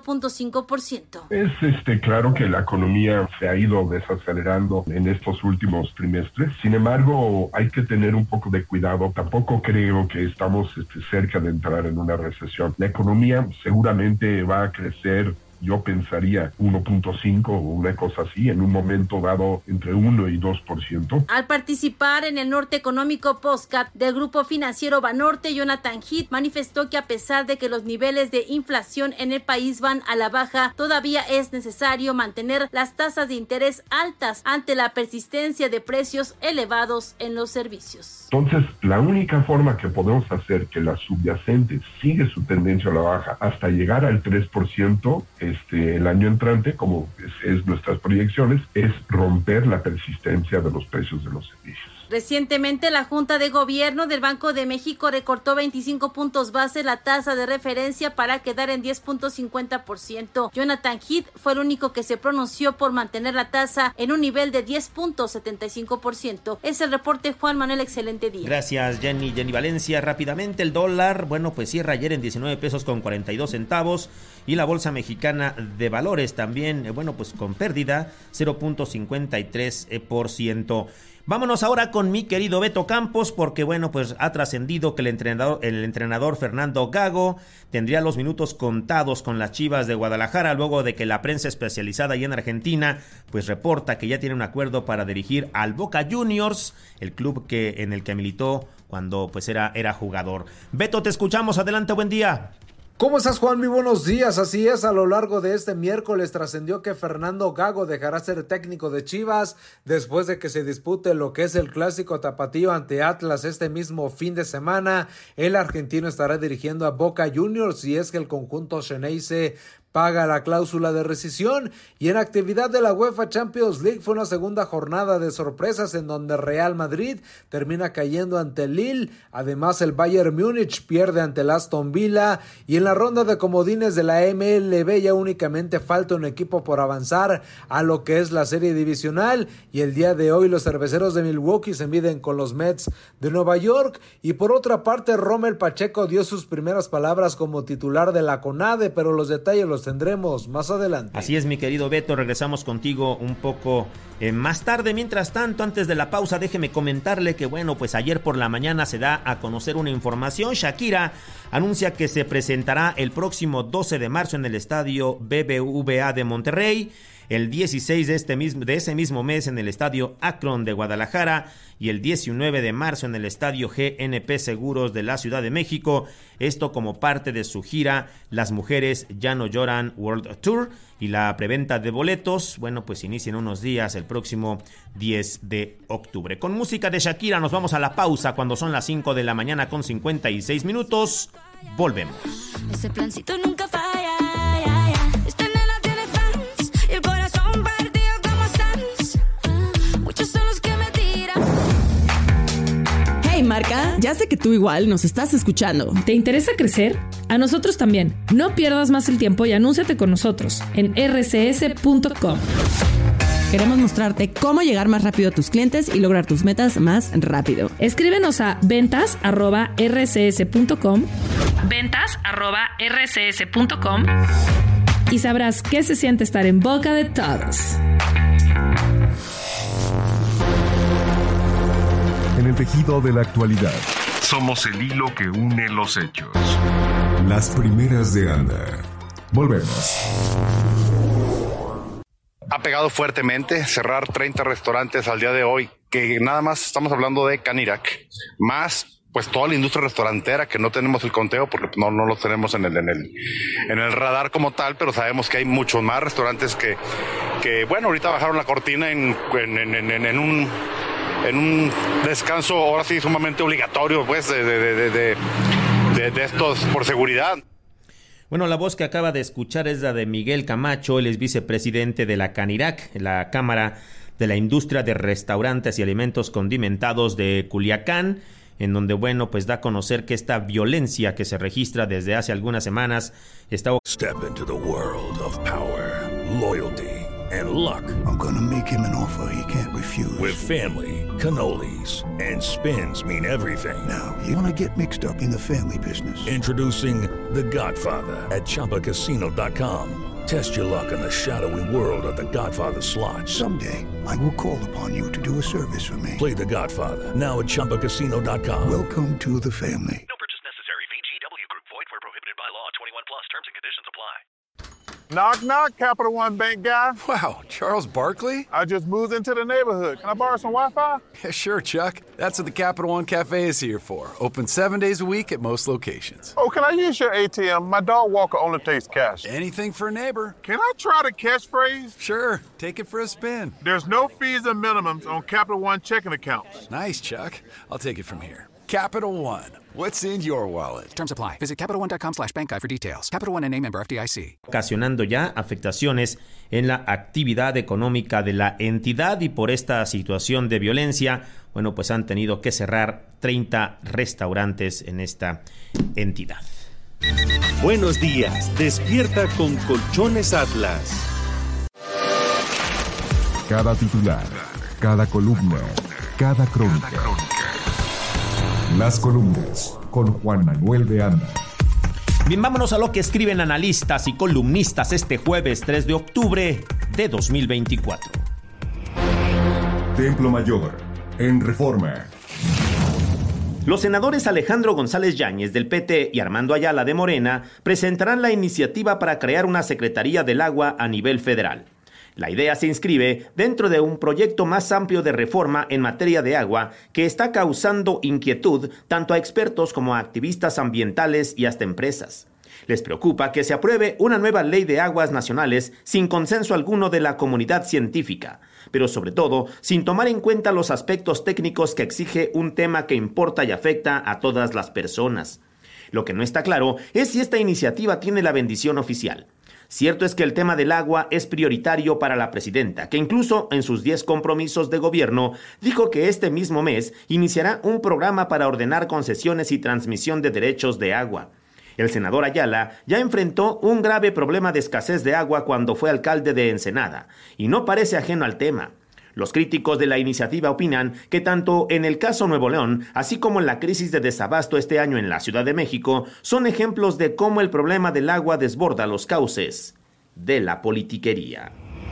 1.5%. Es claro que la economía se ha ido desacelerando en estos últimos trimestres. Sin embargo, hay que tener un poco de cuidado. Tampoco creo que estamos cerca de entrar en una recesión. La economía seguramente va a crecer, yo pensaría 1.5 o una cosa así, en un momento dado entre 1 y 2%. Al participar en el Norte Económico Podcast del Grupo Financiero Banorte, Jonathan Heath manifestó que a pesar de que los niveles de inflación en el país van a la baja, todavía es necesario mantener las tasas de interés altas ante la persistencia de precios elevados en los servicios. Entonces, la única forma que podemos hacer que la subyacente sigue su tendencia a la baja hasta llegar al 3%, el año entrante, como es nuestras proyecciones, es romper la persistencia de los precios de los servicios. Recientemente, la Junta de Gobierno del Banco de México recortó 25 puntos base la tasa de referencia para quedar en 10.50%. Jonathan Heath fue el único que se pronunció por mantener la tasa en un nivel de 10.75%. Es el reporte, Juan Manuel, excelente día. Gracias, Jenny Valencia. Rápidamente, el dólar, pues cierra ayer en 19 pesos con 42 centavos y la Bolsa Mexicana de Valores también, pues con pérdida, 0.53%. Vámonos ahora con mi querido Beto Campos, porque pues ha trascendido que el entrenador Fernando Gago tendría los minutos contados con las Chivas de Guadalajara, luego de que la prensa especializada allá en Argentina pues reporta que ya tiene un acuerdo para dirigir al Boca Juniors, el club en el que militó cuando era jugador. Beto, te escuchamos, adelante, buen día. ¿Cómo estás, Juan? Muy buenos días. Así es, a lo largo de este miércoles trascendió que Fernando Gago dejará ser técnico de Chivas después de que se dispute lo que es el clásico tapatío ante Atlas este mismo fin de semana. El argentino estará dirigiendo a Boca Juniors y es que el conjunto xeneize paga la cláusula de rescisión. Y en actividad de la UEFA Champions League fue una segunda jornada de sorpresas en donde Real Madrid termina cayendo ante el Lille. Además, el Bayern Múnich pierde ante el Aston Villa. Y en la ronda de comodines de la MLB ya únicamente falta un equipo por avanzar a lo que es la serie divisional. Y el día de hoy los cerveceros de Milwaukee se miden con los Mets de Nueva York. Y por otra parte, Rommel Pacheco dio sus primeras palabras como titular de la CONADE, pero los detalles los tendremos más adelante. Así es, mi querido Beto, regresamos contigo un poco más tarde. Mientras tanto, antes de la pausa, déjeme comentarle que pues ayer por la mañana se da a conocer una información. Shakira anuncia que se presentará el próximo 12 de marzo en el estadio BBVA de Monterrey, el 16 de ese mismo mes en el estadio Akron de Guadalajara y el 19 de marzo en el estadio GNP Seguros de la Ciudad de México. Esto como parte de su gira Las Mujeres Ya No Lloran World Tour, y la preventa de boletos, pues inicia en unos días, el próximo 10 de octubre. Con música de Shakira nos vamos a la pausa cuando son las 5 de la mañana con 56 minutos. Volvemos. Ese plancito nunca falla. Esta nena tiene fans y el corazón partido como Sans. Muchos son los que me tiran. Hey, marca, ya sé que tú igual nos estás escuchando. ¿Te interesa crecer? A nosotros también. No pierdas más el tiempo y anúnciate con nosotros en rcs.com. Queremos mostrarte cómo llegar más rápido a tus clientes y lograr tus metas más rápido. Escríbenos a ventas@rcs.com. ventas@rcs.com y sabrás qué se siente estar en boca de todos. En el tejido de la actualidad, somos el hilo que une los hechos. Las primeras de Anda. Volvemos. Ha pegado fuertemente cerrar 30 restaurantes al día de hoy, que nada más estamos hablando de Canirac, más pues toda la industria restaurantera, que no tenemos el conteo porque no lo tenemos en el radar como tal, pero sabemos que hay muchos más restaurantes que bueno, ahorita bajaron la cortina en un descanso ahora sí sumamente obligatorio, pues, de estos por seguridad. Bueno, la voz que acaba de escuchar es la de Miguel Camacho, él es vicepresidente de la Canirac, la Cámara de la Industria de Restaurantes y Alimentos Condimentados de Culiacán, en donde, bueno, pues da a conocer que esta violencia que se registra desde hace algunas semanas está... Step into the world of power, loyalty, and luck. I'm gonna make him an offer he can't refuse. With family, cannolis, and spins mean everything. Now, you wanna get mixed up in the family business. Introducing The Godfather at ChumbaCasino.com. Test your luck in the shadowy world of The Godfather slot. Someday, I will call upon you to do a service for me. Play The Godfather now at ChumbaCasino.com. Welcome to the family. No purchase necessary. VGW Group. Void where prohibited by law. 21 plus. Terms and conditions apply. Knock, knock, Capital One Bank guy. Wow, Charles Barkley? I just moved into the neighborhood. Can I borrow some Wi-Fi? Yeah, sure, Chuck. That's what the Capital One Cafe is here for. Open 7 days a week at most locations. Oh, can I use your ATM? My dog Walker only takes cash. Anything for a neighbor. Can I try the catchphrase? Sure, take it for a spin. There's no fees and minimums on Capital One checking accounts. Nice, Chuck. I'll take it from here. Capital One. What's in your wallet? Terms apply. Visit CapitalOne.com/bankguide for details. Capital One, N.A. member FDIC. Ocasionando ya afectaciones en la actividad económica de la entidad, y por esta situación de violencia, bueno, pues han tenido que cerrar 30 restaurantes en esta entidad. Buenos días. Despierta con Colchones Atlas. Cada titular, cada columna, cada crónica. Las columnas con Juan Manuel de Anda. Bien, vámonos a lo que escriben analistas y columnistas este jueves 3 de octubre de 2024. Templo Mayor, en Reforma. Los senadores Alejandro González Yáñez del PT y Armando Ayala de Morena presentarán la iniciativa para crear una Secretaría del Agua a nivel federal. La idea se inscribe dentro de un proyecto más amplio de reforma en materia de agua que está causando inquietud tanto a expertos como a activistas ambientales y hasta empresas. Les preocupa que se apruebe una nueva ley de aguas nacionales sin consenso alguno de la comunidad científica, pero sobre todo sin tomar en cuenta los aspectos técnicos que exige un tema que importa y afecta a todas las personas. Lo que no está claro es si esta iniciativa tiene la bendición oficial. Cierto es que el tema del agua es prioritario para la presidenta, que incluso en sus 10 compromisos de gobierno dijo que este mismo mes iniciará un programa para ordenar concesiones y transmisión de derechos de agua. El senador Ayala ya enfrentó un grave problema de escasez de agua cuando fue alcalde de Ensenada, y no parece ajeno al tema. Los críticos de la iniciativa opinan que tanto en el caso Nuevo León, así como en la crisis de desabasto este año en la Ciudad de México, son ejemplos de cómo el problema del agua desborda los cauces de la politiquería.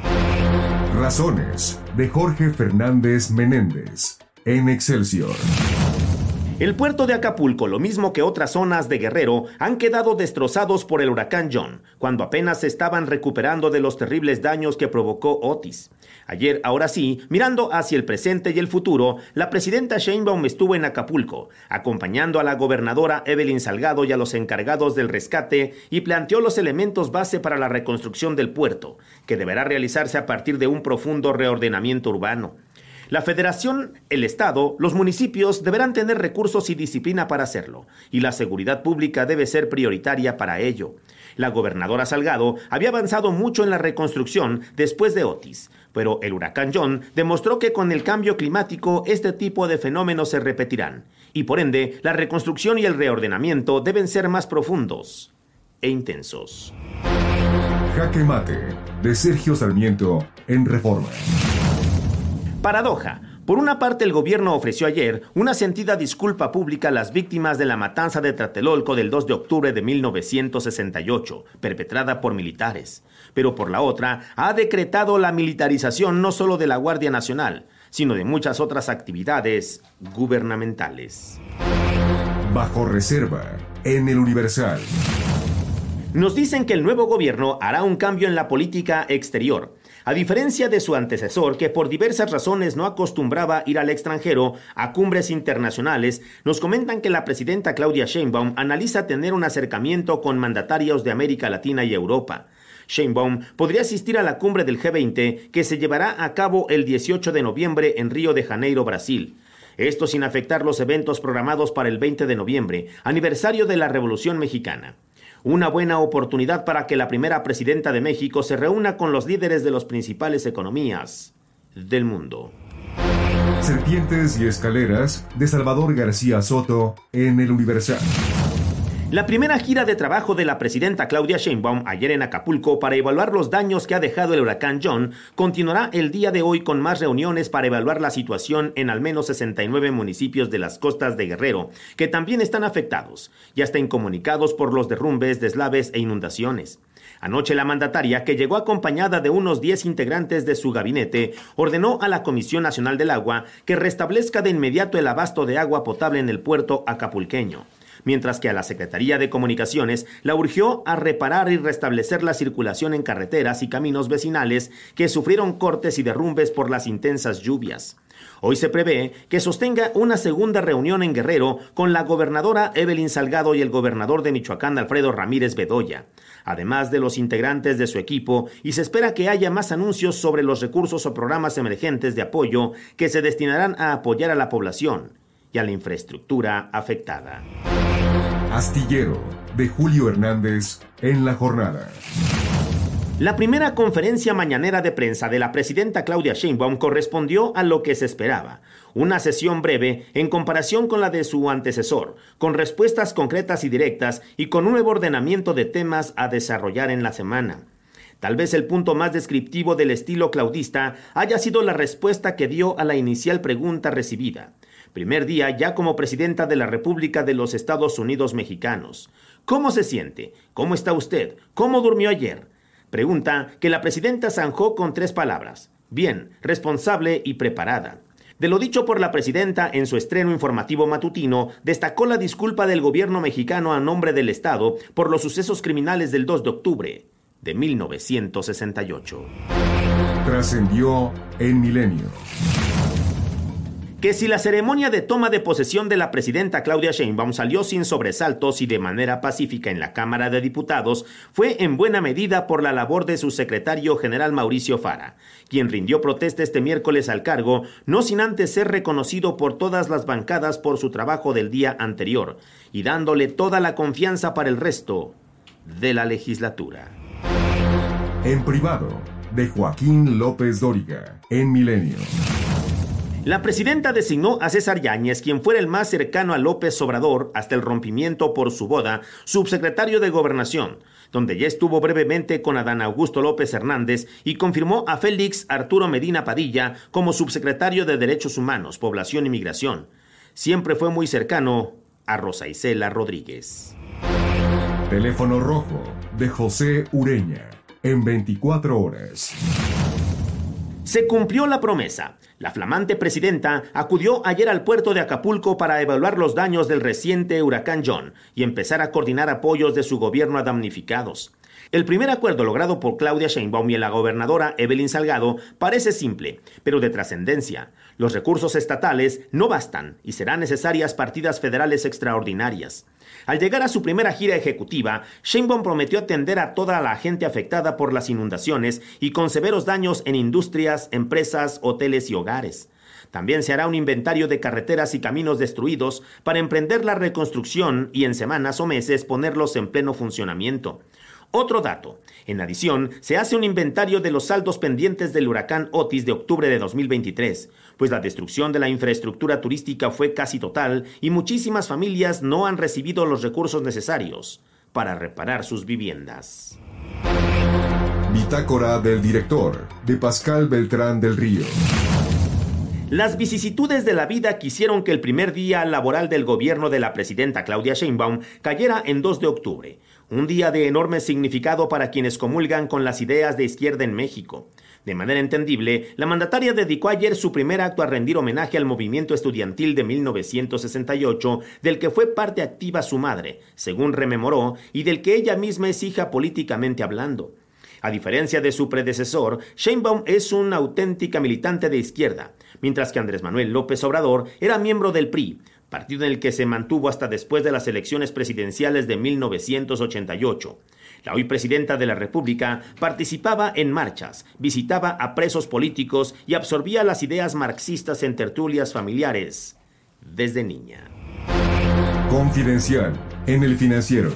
Razones, de Jorge Fernández Menéndez, en Excelsior. El puerto de Acapulco, lo mismo que otras zonas de Guerrero, han quedado destrozados por el huracán John, cuando apenas se estaban recuperando de los terribles daños que provocó Otis. Ayer, ahora sí, mirando hacia el presente y el futuro, la presidenta Sheinbaum estuvo en Acapulco, acompañando a la gobernadora Evelyn Salgado y a los encargados del rescate, y planteó los elementos base para la reconstrucción del puerto, que deberá realizarse a partir de un profundo reordenamiento urbano. La Federación, el Estado, los municipios deberán tener recursos y disciplina para hacerlo, y la seguridad pública debe ser prioritaria para ello. La gobernadora Salgado había avanzado mucho en la reconstrucción después de Otis, pero el huracán John demostró que con el cambio climático este tipo de fenómenos se repetirán, y por ende la reconstrucción y el reordenamiento deben ser más profundos e intensos. Jaque Mate, de Sergio Sarmiento, en Reforma. Paradoja. Por una parte, el gobierno ofreció ayer una sentida disculpa pública a las víctimas de la matanza de Tlatelolco del 2 de octubre de 1968, perpetrada por militares. Pero por la otra, ha decretado la militarización no solo de la Guardia Nacional, sino de muchas otras actividades gubernamentales. Bajo reserva, en el Universal. Nos dicen que el nuevo gobierno hará un cambio en la política exterior. A diferencia de su antecesor, que por diversas razones no acostumbraba ir al extranjero a cumbres internacionales, nos comentan que la presidenta Claudia Sheinbaum analiza tener un acercamiento con mandatarios de América Latina y Europa. Sheinbaum podría asistir a la cumbre del G20 que se llevará a cabo el 18 de noviembre en Río de Janeiro, Brasil. Esto sin afectar los eventos programados para el 20 de noviembre, aniversario de la Revolución Mexicana. Una buena oportunidad para que la primera presidenta de México se reúna con los líderes de las principales economías del mundo. Serpientes y escaleras de Salvador García Soto en el Universal. La primera gira de trabajo de la presidenta Claudia Sheinbaum ayer en Acapulco para evaluar los daños que ha dejado el huracán John continuará el día de hoy con más reuniones para evaluar la situación en al menos 69 municipios de las costas de Guerrero, que también están afectados, y hasta incomunicados por los derrumbes, deslaves e inundaciones. Anoche la mandataria, que llegó acompañada de unos 10 integrantes de su gabinete, ordenó a la Comisión Nacional del Agua que restablezca de inmediato el abasto de agua potable en el puerto acapulqueño, mientras que a la Secretaría de Comunicaciones la urgió a reparar y restablecer la circulación en carreteras y caminos vecinales que sufrieron cortes y derrumbes por las intensas lluvias. Hoy se prevé que sostenga una segunda reunión en Guerrero con la gobernadora Evelyn Salgado y el gobernador de Michoacán Alfredo Ramírez Bedoya, además de los integrantes de su equipo, y se espera que haya más anuncios sobre los recursos o programas emergentes de apoyo que se destinarán a apoyar a la población y a la infraestructura afectada. Astillero, de Julio Hernández, en La Jornada. La primera conferencia mañanera de prensa de la presidenta Claudia Sheinbaum correspondió a lo que se esperaba, una sesión breve en comparación con la de su antecesor, con respuestas concretas y directas y con un nuevo ordenamiento de temas a desarrollar en la semana. Tal vez el punto más descriptivo del estilo claudista haya sido la respuesta que dio a la inicial pregunta recibida. Primer día ya como presidenta de la República de los Estados Unidos Mexicanos. ¿Cómo se siente? ¿Cómo está usted? ¿Cómo durmió ayer? Pregunta que la presidenta zanjó con 3 palabras: bien, responsable y preparada. De lo dicho por la presidenta en su estreno informativo matutino, destacó la disculpa del gobierno mexicano a nombre del Estado por los sucesos criminales del 2 de octubre de 1968. Trascendió en Milenio. Que si la ceremonia de toma de posesión de la presidenta Claudia Sheinbaum salió sin sobresaltos y de manera pacífica en la Cámara de Diputados, fue en buena medida por la labor de su secretario general Mauricio Fara, quien rindió protesta este miércoles al cargo, no sin antes ser reconocido por todas las bancadas por su trabajo del día anterior, y dándole toda la confianza para el resto de la legislatura. En privado, de Joaquín López Dóriga, en Milenio. La presidenta designó a César Yáñez, quien fuera el más cercano a López Obrador hasta el rompimiento por su boda, subsecretario de Gobernación, donde ya estuvo brevemente con Adán Augusto López Hernández, y confirmó a Félix Arturo Medina Padilla como subsecretario de Derechos Humanos, Población y Migración. Siempre fue muy cercano a Rosa Isela Rodríguez. Teléfono rojo, de José Ureña, en 24 horas. Se cumplió la promesa. La flamante presidenta acudió ayer al puerto de Acapulco para evaluar los daños del reciente huracán John y empezar a coordinar apoyos de su gobierno a damnificados. El primer acuerdo logrado por Claudia Sheinbaum y la gobernadora Evelyn Salgado parece simple, pero de trascendencia. Los recursos estatales no bastan y serán necesarias partidas federales extraordinarias. Al llegar a su primera gira ejecutiva, Sheinbaum prometió atender a toda la gente afectada por las inundaciones y con severos daños en industrias, empresas, hoteles y hogares. También se hará un inventario de carreteras y caminos destruidos para emprender la reconstrucción y en semanas o meses ponerlos en pleno funcionamiento. Otro dato: en adición, se hace un inventario de los saldos pendientes del huracán Otis de octubre de 2023, pues la destrucción de la infraestructura turística fue casi total y muchísimas familias no han recibido los recursos necesarios para reparar sus viviendas. Bitácora del director, de Pascal Beltrán del Río. Las vicisitudes de la vida quisieron que el primer día laboral del gobierno de la presidenta Claudia Sheinbaum cayera en 2 de octubre, un día de enorme significado para quienes comulgan con las ideas de izquierda en México. De manera entendible, la mandataria dedicó ayer su primer acto a rendir homenaje al movimiento estudiantil de 1968, del que fue parte activa su madre, según rememoró, y del que ella misma es hija políticamente hablando. A diferencia de su predecesor, Sheinbaum es una auténtica militante de izquierda, mientras que Andrés Manuel López Obrador era miembro del PRI, partido en el que se mantuvo hasta después de las elecciones presidenciales de 1988. La hoy presidenta de la República participaba en marchas, visitaba a presos políticos y absorbía las ideas marxistas en tertulias familiares desde niña. Confidencial en El Financiero.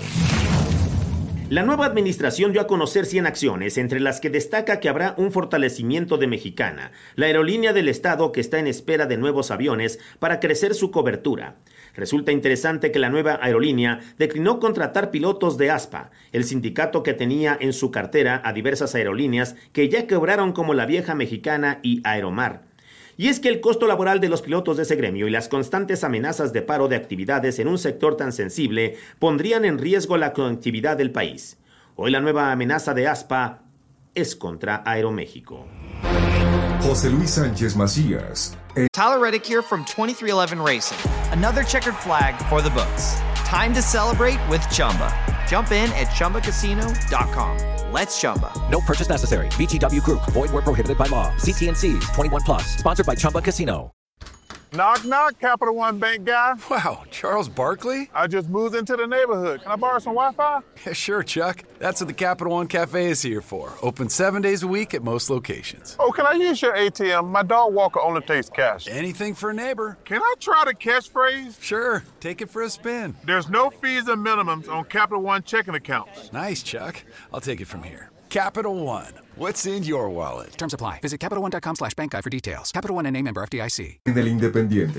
La nueva administración dio a conocer 100 acciones, entre las que destaca que habrá un fortalecimiento de Mexicana, la aerolínea del Estado que está en espera de nuevos aviones para crecer su cobertura. Resulta interesante que la nueva aerolínea declinó contratar pilotos de ASPA, el sindicato que tenía en su cartera a diversas aerolíneas que ya quebraron, como la Vieja Mexicana y Aeromar. Y es que el costo laboral de los pilotos de ese gremio y las constantes amenazas de paro de actividades en un sector tan sensible pondrían en riesgo la conectividad del país. Hoy la nueva amenaza de ASPA es contra Aeroméxico. José Luis Sánchez Macías. Tyler Reddick here from 23XI Racing. Another checkered flag for the books. Time to celebrate with Chumba. Jump in at ChumbaCasino.com. Let's Chumba. No purchase necessary. VGW Group. Void where prohibited by law. CT&Cs. 21 plus. Sponsored by Chumba Casino. Knock, knock, Capital One Bank guy. Wow, Charles Barkley? I just moved into the neighborhood. Can I borrow some Wi-Fi? Yeah, sure, Chuck. That's what the Capital One Cafe is here for. Open 7 days a week at most locations. Oh, can I use your ATM? My dog walker only takes cash. Anything for a neighbor. Can I try the catchphrase? Sure, take it for a spin. There's no fees and minimums on Capital One checking accounts. Nice, Chuck. I'll take it from here. Capital One. What's in your wallet? Terms apply. Visit CapitalOne.com/bankguide for details. Capital One, N.A., member FDIC. Del Independiente.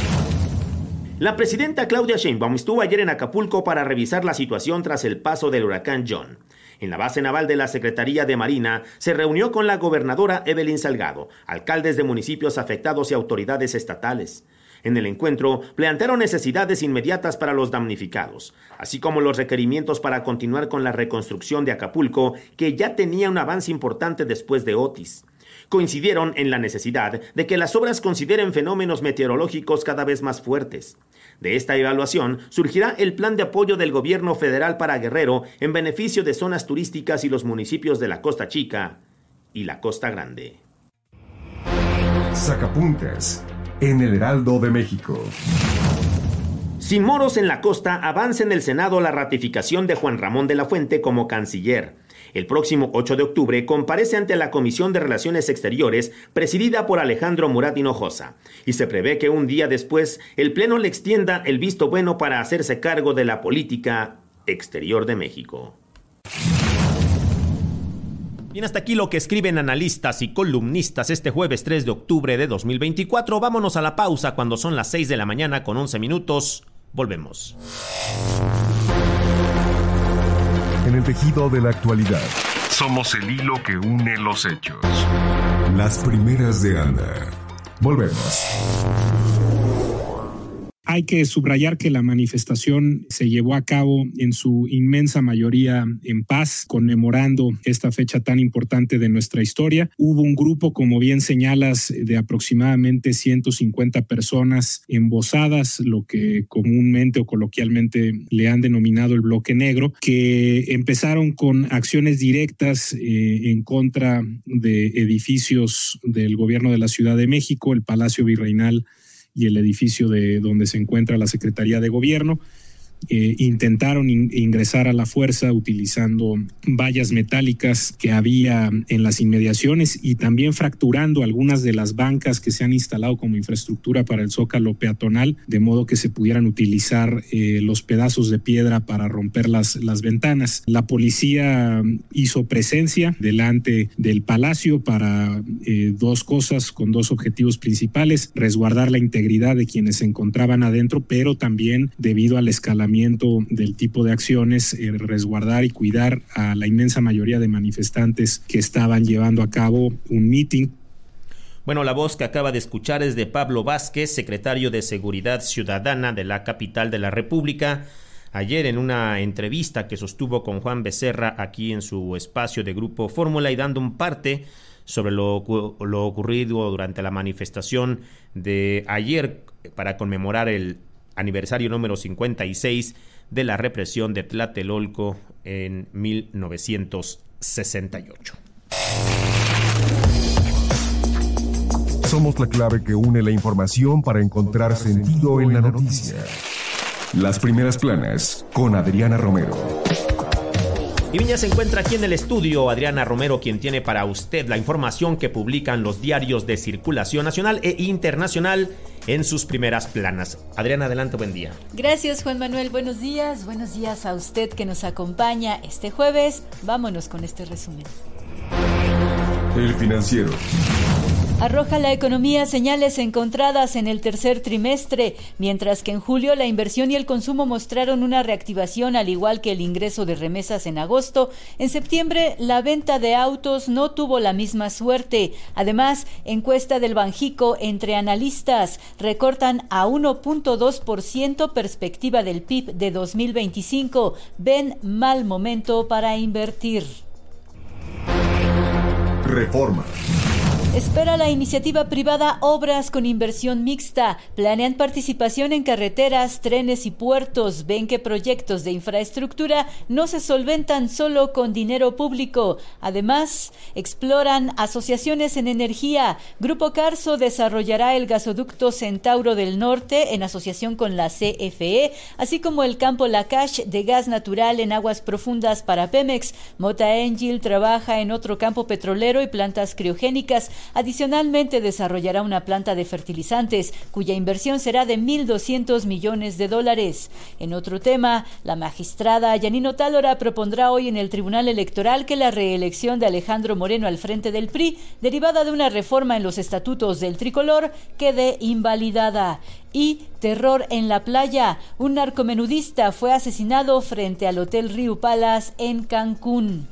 La presidenta Claudia Sheinbaum estuvo ayer en Acapulco para revisar la situación tras el paso del huracán John. En la base naval de la Secretaría de Marina se reunió con la gobernadora Evelyn Salgado, alcaldes de municipios afectados y autoridades estatales. En el encuentro plantearon necesidades inmediatas para los damnificados, así como los requerimientos para continuar con la reconstrucción de Acapulco, que ya tenía un avance importante después de Otis. Coincidieron en la necesidad de que las obras consideren fenómenos meteorológicos cada vez más fuertes. De esta evaluación surgirá el plan de apoyo del gobierno federal para Guerrero en beneficio de zonas turísticas y los municipios de la Costa Chica y la Costa Grande. Sacapuntas en el Heraldo de México. Sin moros en la costa, avanza en el Senado la ratificación de Juan Ramón de la Fuente como canciller. El próximo 8 de octubre comparece ante la Comisión de Relaciones Exteriores, presidida por Alejandro Murat Hinojosa, y se prevé que un día después el Pleno le extienda el visto bueno para hacerse cargo de la política exterior de México. Bien, hasta aquí lo que escriben analistas y columnistas este jueves 3 de octubre de 2024. Vámonos a la pausa cuando son las 6 de la mañana con 11 minutos. Volvemos. En el tejido de la actualidad, somos el hilo que une los hechos. Las primeras de Anda. Volvemos. Hay que subrayar que la manifestación se llevó a cabo en su inmensa mayoría en paz, conmemorando esta fecha tan importante de nuestra historia. Hubo un grupo, como bien señalas, de aproximadamente 150 personas embosadas, lo que comúnmente o coloquialmente le han denominado el bloque negro, que empezaron con acciones directas en contra de edificios del gobierno de la Ciudad de México, el Palacio Virreinal y el edificio de donde se encuentra la Secretaría de Gobierno. Intentaron ingresar a la fuerza utilizando vallas metálicas que había en las inmediaciones y también fracturando algunas de las bancas que se han instalado como infraestructura para el zócalo peatonal, de modo que se pudieran utilizar los pedazos de piedra para romper las ventanas. La policía hizo presencia delante del palacio para dos cosas, con dos objetivos principales: resguardar la integridad de quienes se encontraban adentro, pero también, debido al escalamiento del tipo de acciones, resguardar y cuidar a la inmensa mayoría de manifestantes que estaban llevando a cabo un mitin. Bueno, la voz que acaba de escuchar es de Pablo Vázquez, secretario de Seguridad Ciudadana de la capital de la República. Ayer en una entrevista que sostuvo con Juan Becerra aquí en su espacio de Grupo Fórmula y dando un parte sobre lo ocurrido durante la manifestación de ayer para conmemorar el aniversario número 56 de la represión de Tlatelolco en 1968. Somos la clave que une la información para encontrar sentido en la noticia. Las primeras planas con Adriana Romero. Y ya se encuentra aquí en el estudio Adriana Romero, quien tiene para usted la información que publican los diarios de circulación nacional e internacional en sus primeras planas. Adriana, adelante, buen día. Gracias, Juan Manuel, buenos días a usted que nos acompaña este jueves. Vámonos con este resumen. El Financiero. Arroja la economía señales encontradas en el tercer trimestre, mientras que en julio la inversión y el consumo mostraron una reactivación al igual que el ingreso de remesas en agosto. En septiembre la venta de autos no tuvo la misma suerte. Además, encuesta del Banjico entre analistas recortan a 1.2% perspectiva del PIB de 2025. Ven mal momento para invertir. Reforma. Espera la iniciativa privada obras con inversión mixta. Planean participación en carreteras, trenes y puertos. Ven que proyectos de infraestructura no se solventan solo con dinero público. Además, exploran asociaciones en energía. Grupo Carso desarrollará el gasoducto Centauro del Norte en asociación con la CFE, así como el campo Lakach de gas natural en aguas profundas para Pemex. Mota Engil trabaja en otro campo petrolero y plantas criogénicas. Adicionalmente desarrollará una planta de fertilizantes cuya inversión será de $1,200 millones. En otro tema, la magistrada Yanino Tálora propondrá hoy en el Tribunal Electoral que la reelección de Alejandro Moreno al frente del PRI, derivada de una reforma en los estatutos del tricolor, quede invalidada. Y terror en la playa. Un narcomenudista fue asesinado frente al Hotel Riu Palace en Cancún.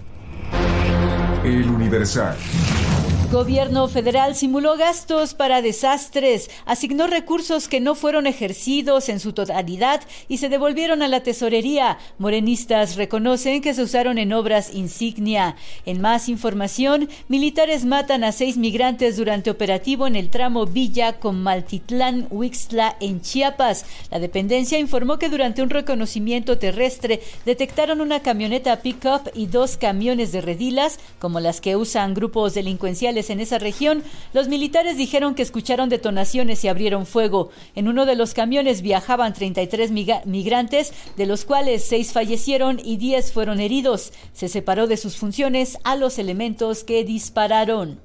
El Universal. Gobierno federal simuló gastos para desastres, asignó recursos que no fueron ejercidos en su totalidad y se devolvieron a la tesorería. Morenistas reconocen que se usaron en obras insignia. En más información, militares matan a 6 migrantes durante operativo en el tramo Villa con Maltitlán-Huixtla en Chiapas. La dependencia informó que durante un reconocimiento terrestre detectaron una camioneta pick-up y 2 camiones de redilas, como las que usan grupos delincuenciales en esa región. Los militares dijeron que escucharon detonaciones y abrieron fuego. En uno de los camiones viajaban 33 migrantes, de los cuales 6 fallecieron y 10 fueron heridos. Se separó de sus funciones a los elementos que dispararon.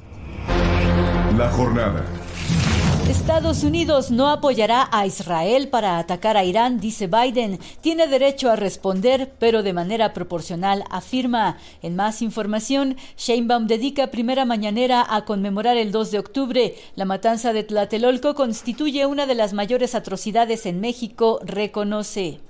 La jornada. Estados Unidos no apoyará a Israel para atacar a Irán, dice Biden. Tiene derecho a responder, pero de manera proporcional, afirma. En más información, Sheinbaum dedica primera mañanera a conmemorar el 2 de octubre. La matanza de Tlatelolco constituye una de las mayores atrocidades en México, reconoce.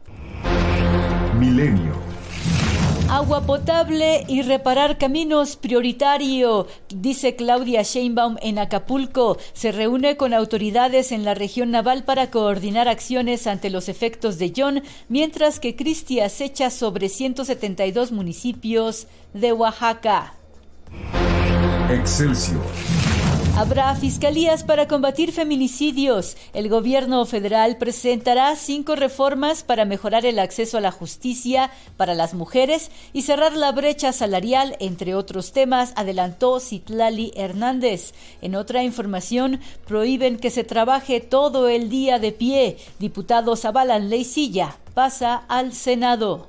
Milenio. Agua potable y reparar caminos prioritario, dice Claudia Sheinbaum en Acapulco. Se reúne con autoridades en la región naval para coordinar acciones ante los efectos de John, mientras que Cristi acecha sobre 172 municipios de Oaxaca. Excelsior. Habrá fiscalías para combatir feminicidios. El gobierno federal presentará 5 reformas para mejorar el acceso a la justicia para las mujeres y cerrar la brecha salarial, entre otros temas, adelantó Citlali Hernández. En otra información, prohíben que se trabaje todo el día de pie. Diputados avalan ley silla. Pasa al Senado.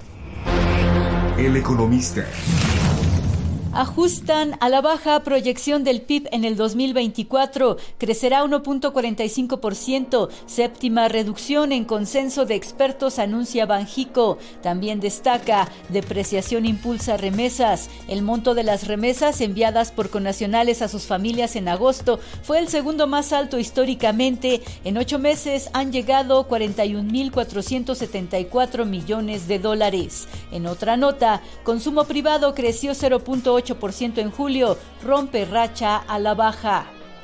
El Economista. Ajustan a la baja proyección del PIB en el 2024. Crecerá 1.45%. Séptima reducción en consenso de expertos, anuncia Banjico. También destaca, depreciación impulsa remesas. El monto de las remesas enviadas por connacionales a sus familias en agosto fue el segundo más alto históricamente. En 8 meses han llegado $41,474 millones. En otra nota, consumo privado creció 0.8% 0.8% en julio, rompe racha a la baja.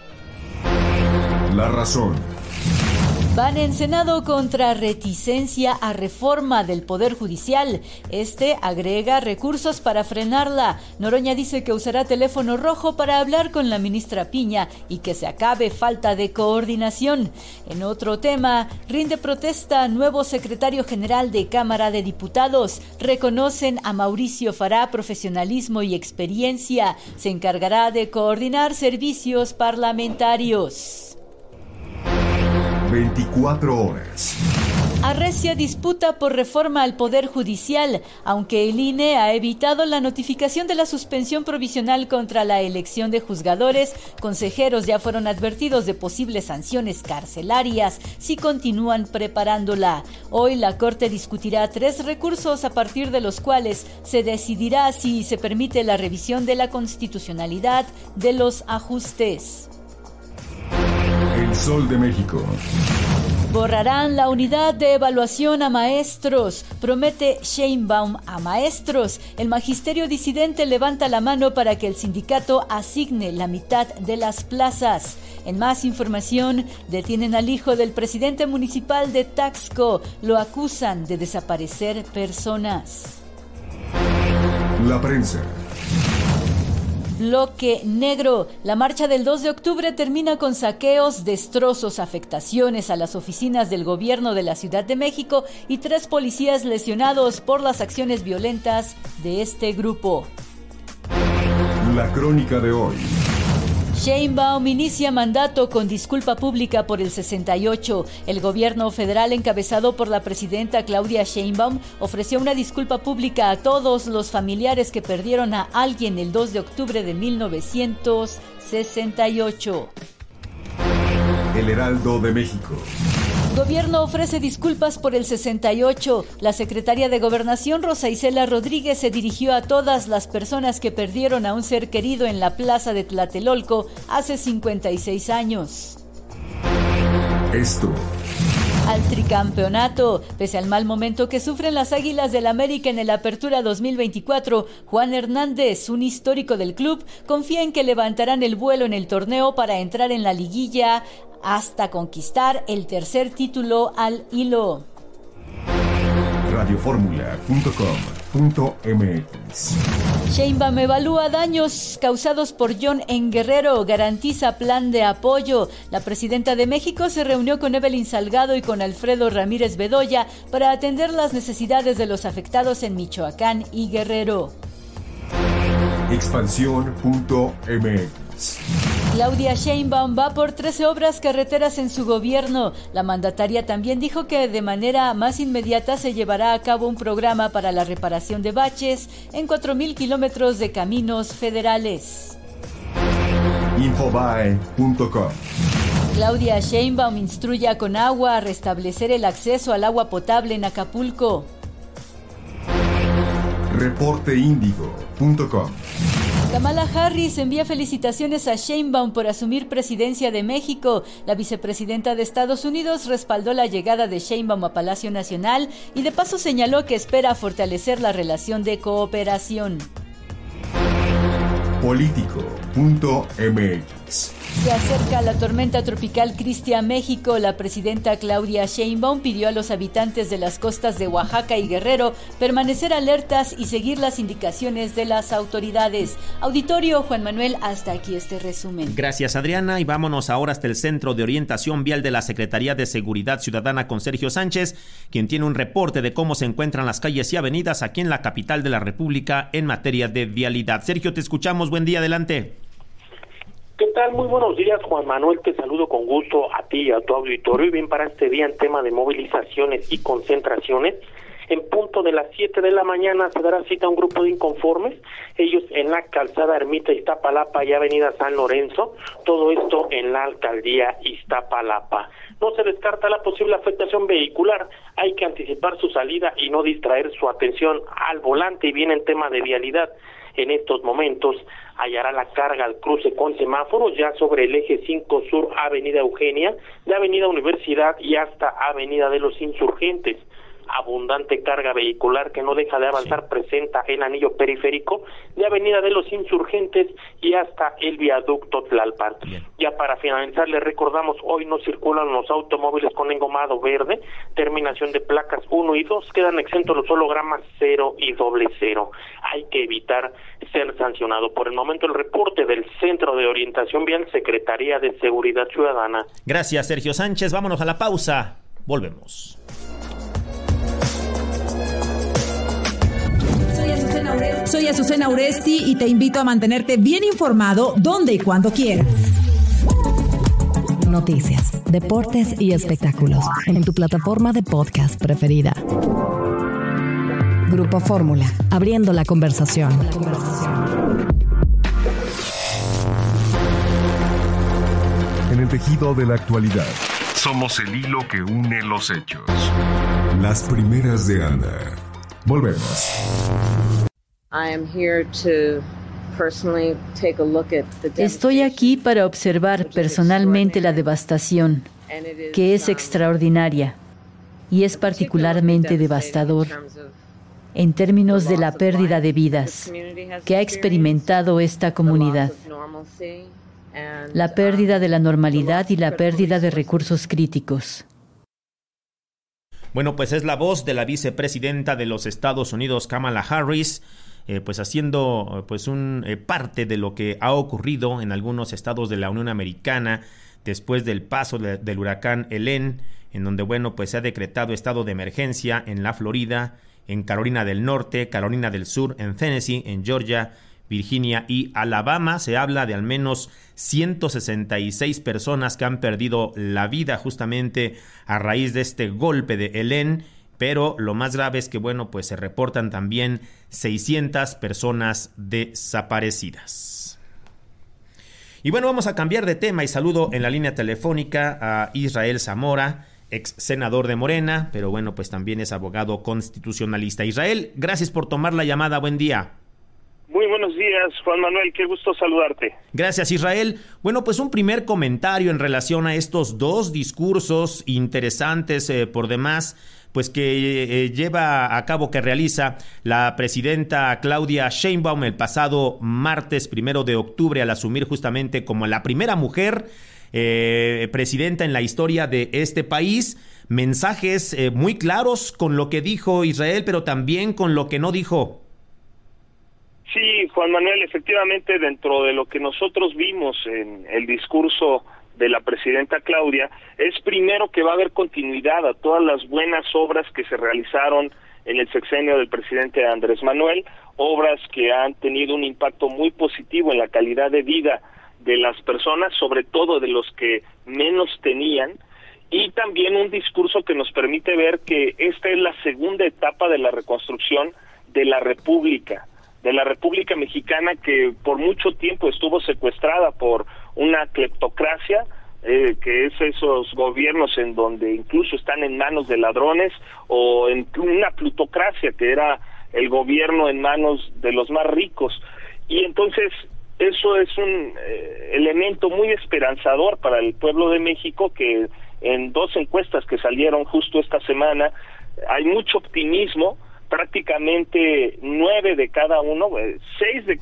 La razón. Van en Senado contra reticencia a reforma del Poder Judicial. Este agrega recursos para frenarla. Noroña dice que usará teléfono rojo para hablar con la ministra Piña y que se acabe falta de coordinación. En otro tema, rinde protesta nuevo secretario general de Cámara de Diputados. Reconocen a Mauricio Farah profesionalismo y experiencia. Se encargará de coordinar servicios parlamentarios. 24 horas. Arrecia disputa por reforma al Poder Judicial, aunque el INE ha evitado la notificación de la suspensión provisional contra la elección de juzgadores. Consejeros ya fueron advertidos de posibles sanciones carcelarias si continúan preparándola. Hoy la Corte discutirá 3 recursos a partir de los cuales se decidirá si se permite la revisión de la constitucionalidad de los ajustes. El Sol de México. Borrarán la unidad de evaluación a maestros, promete Sheinbaum a maestros. El magisterio disidente levanta la mano para que el sindicato asigne la mitad de las plazas. En más información, detienen al hijo del presidente municipal de Taxco. Lo acusan de desaparecer personas. La prensa. Bloque negro. La marcha del 2 de octubre termina con saqueos, destrozos, afectaciones a las oficinas del gobierno de la Ciudad de México y 3 policías lesionados por las acciones violentas de este grupo. La crónica de hoy. Sheinbaum inicia mandato con disculpa pública por el 68. El gobierno federal encabezado por la presidenta Claudia Sheinbaum ofreció una disculpa pública a todos los familiares que perdieron a alguien el 2 de octubre de 1968. El Heraldo de México. Gobierno ofrece disculpas por el 68. La secretaria de Gobernación, Rosa Isela Rodríguez, se dirigió a todas las personas que perdieron a un ser querido en la plaza de Tlatelolco hace 56 años. Esto. Al tricampeonato. Pese al mal momento que sufren las Águilas del América en el Apertura 2024, Juan Hernández, un histórico del club, confía en que levantarán el vuelo en el torneo para entrar en la liguilla hasta conquistar el 3er título al hilo. Radioformula.com.mx. Sheinbaum evalúa daños causados por John en Guerrero, garantiza plan de apoyo. La presidenta de México se reunió con Evelyn Salgado y con Alfredo Ramírez Bedoya para atender las necesidades de los afectados en Michoacán y Guerrero. Expansión.mx. Claudia Sheinbaum va por 13 obras carreteras en su gobierno. La mandataria también dijo que de manera más inmediata se llevará a cabo un programa para la reparación de baches en 4,000 kilómetros de caminos federales. Infobae.com. Claudia Sheinbaum instruye a Conagua a restablecer el acceso al agua potable en Acapulco. Reporteindigo.com. Kamala Harris envía felicitaciones a Sheinbaum por asumir presidencia de México. La vicepresidenta de Estados Unidos respaldó la llegada de Sheinbaum a Palacio Nacional y de paso señaló que espera fortalecer la relación de cooperación. Político.mx. Se acerca la tormenta tropical Cristi a México. La presidenta Claudia Sheinbaum pidió a los habitantes de las costas de Oaxaca y Guerrero permanecer alertas y seguir las indicaciones de las autoridades. Auditorio, Juan Manuel, hasta aquí este resumen. Gracias, Adriana, y vámonos ahora hasta el Centro de Orientación Vial de la Secretaría de Seguridad Ciudadana con Sergio Sánchez, quien tiene un reporte de cómo se encuentran las calles y avenidas aquí en la capital de la República en materia de vialidad. Sergio, te escuchamos. Buen día, adelante. ¿Qué tal? Muy buenos días, Juan Manuel, te saludo con gusto a ti y a tu auditorio. Y bien, para este día en tema de movilizaciones y concentraciones, en punto de las 7 de la mañana se dará cita a un grupo de inconformes, ellos en la calzada Ermita Iztapalapa y avenida San Lorenzo, todo esto en la alcaldía Iztapalapa. No se descarta la posible afectación vehicular, hay que anticipar su salida y no distraer su atención al volante. Y bien, en tema de vialidad, en estos momentos hallará la carga al cruce con semáforos ya sobre el eje 5 Sur, Avenida Eugenia, de Avenida Universidad y hasta Avenida de los Insurgentes. abundante carga vehicular que no deja de avanzar presenta el anillo periférico de Avenida de los Insurgentes y hasta el viaducto Tlalpan. Ya para finalizar, les recordamos, hoy no circulan los automóviles con engomado verde, terminación de placas 1 y 2, quedan exentos los hologramas 0 y 00. Hay que evitar ser sancionado. Por el momento, el reporte del Centro de Orientación Vial, Secretaría de Seguridad Ciudadana. Gracias, Sergio Sánchez. Vámonos a la pausa. Volvemos. Soy Azucena Uresti y te invito a mantenerte bien informado donde y cuando quieras. Noticias, deportes y espectáculos en tu plataforma de podcast preferida. Grupo Fórmula, abriendo la conversación. En el tejido de la actualidad, somos el hilo que une los hechos. Las primeras de Anda. Volvemos. Estoy aquí para observar personalmente la devastación, que es extraordinaria y es particularmente devastador en términos de la pérdida de vidas que ha experimentado esta comunidad, la pérdida de la normalidad y la pérdida de recursos críticos. Bueno, pues es la voz de la vicepresidenta de los Estados Unidos, Kamala Harris, pues haciendo pues parte de lo que ha ocurrido en algunos estados de la Unión Americana después del paso del huracán Helene, en donde, bueno, pues se ha decretado estado de emergencia en la Florida, en Carolina del Norte, Carolina del Sur, en Tennessee, en Georgia, Virginia y Alabama. Se habla de al menos 166 personas que han perdido la vida justamente a raíz de este golpe de Helene, pero lo más grave es que, bueno, pues se reportan también 600 personas desaparecidas. Y bueno, vamos a cambiar de tema y saludo en la línea telefónica a Israel Zamora, ex senador de Morena, pero bueno, pues también es abogado constitucionalista. Israel, gracias por tomar la llamada. Buen día. Muy buenos días, Juan Manuel, qué gusto saludarte. Gracias, Israel. Bueno, pues un primer comentario en relación a estos dos discursos interesantes por demás, pues que lleva a cabo, que realiza la presidenta Claudia Sheinbaum el pasado martes 1 de octubre al asumir justamente como la primera mujer presidenta en la historia de este país. Mensajes muy claros con lo que dijo Israel, pero también con lo que no dijo. Sí, Juan Manuel, efectivamente, dentro de lo que nosotros vimos en el discurso de la presidenta Claudia, es primero que va a haber continuidad a todas las buenas obras que se realizaron en el sexenio del presidente Andrés Manuel, obras que han tenido un impacto muy positivo en la calidad de vida de las personas, sobre todo de los que menos tenían, y también un discurso que nos permite ver que esta es la segunda etapa de la reconstrucción de la República Mexicana, que por mucho tiempo estuvo secuestrada por una cleptocracia, que es esos gobiernos en donde incluso están en manos de ladrones, o en una plutocracia que era el gobierno en manos de los más ricos. Y entonces eso es un elemento muy esperanzador para el pueblo de México, que en dos encuestas que salieron justo esta semana hay mucho optimismo. Prácticamente 6 de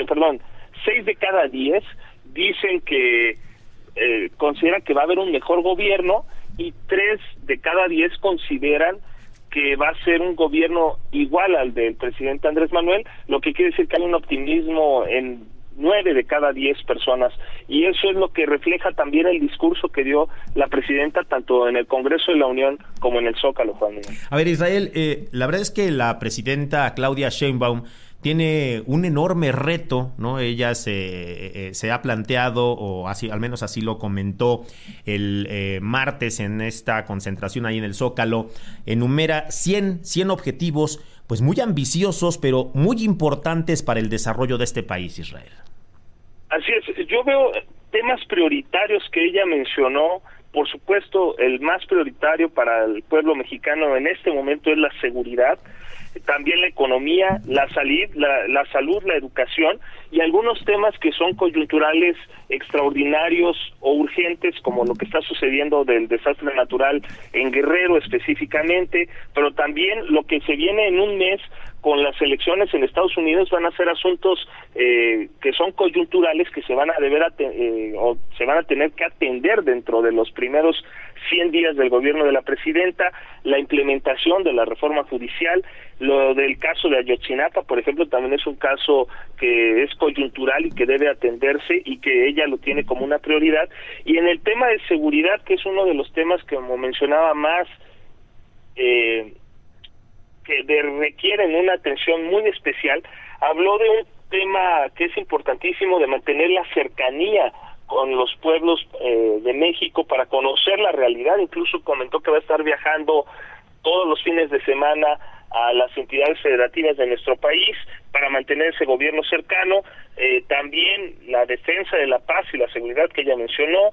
cada 10 dicen que consideran que va a haber un mejor gobierno, y 3 de cada 10 consideran que va a ser un gobierno igual al del presidente Andrés Manuel, lo que quiere decir que hay un optimismo en 9 de cada 10 personas, y eso es lo que refleja también el discurso que dio la presidenta tanto en el Congreso de la Unión como en el Zócalo, Juan Manuel. A ver, Israel, la verdad es que la presidenta Claudia Sheinbaum tiene un enorme reto, ¿no? Ella se ha planteado, o así, al menos así lo comentó el martes en esta concentración ahí en el Zócalo, enumera 100 objetivos, pues muy ambiciosos, pero muy importantes para el desarrollo de este país, Israel. Así es, yo veo temas prioritarios que ella mencionó. Por supuesto, el más prioritario para el pueblo mexicano en este momento es la seguridad. también la economía, la salud, la educación y algunos temas que son coyunturales, extraordinarios o urgentes, como lo que está sucediendo del desastre natural en Guerrero específicamente, pero también lo que se viene en un mes con las elecciones en Estados Unidos. Van a ser asuntos que son coyunturales, que se van a se van a tener que atender dentro de los primeros 100 días del gobierno de la presidenta, la implementación de la reforma judicial. Lo del caso de Ayotzinapa, por ejemplo, también es un caso que es coyuntural y que debe atenderse y que ella lo tiene como una prioridad. Y en el tema de seguridad, que es uno de los temas que, como mencionaba, más que requieren una atención muy especial, habló de un tema que es importantísimo, de mantener la cercanía con los pueblos de México para conocer la realidad. Incluso comentó que va a estar viajando todos los fines de semana a las entidades federativas de nuestro país para mantener ese gobierno cercano. También la defensa de la paz y la seguridad que ella mencionó,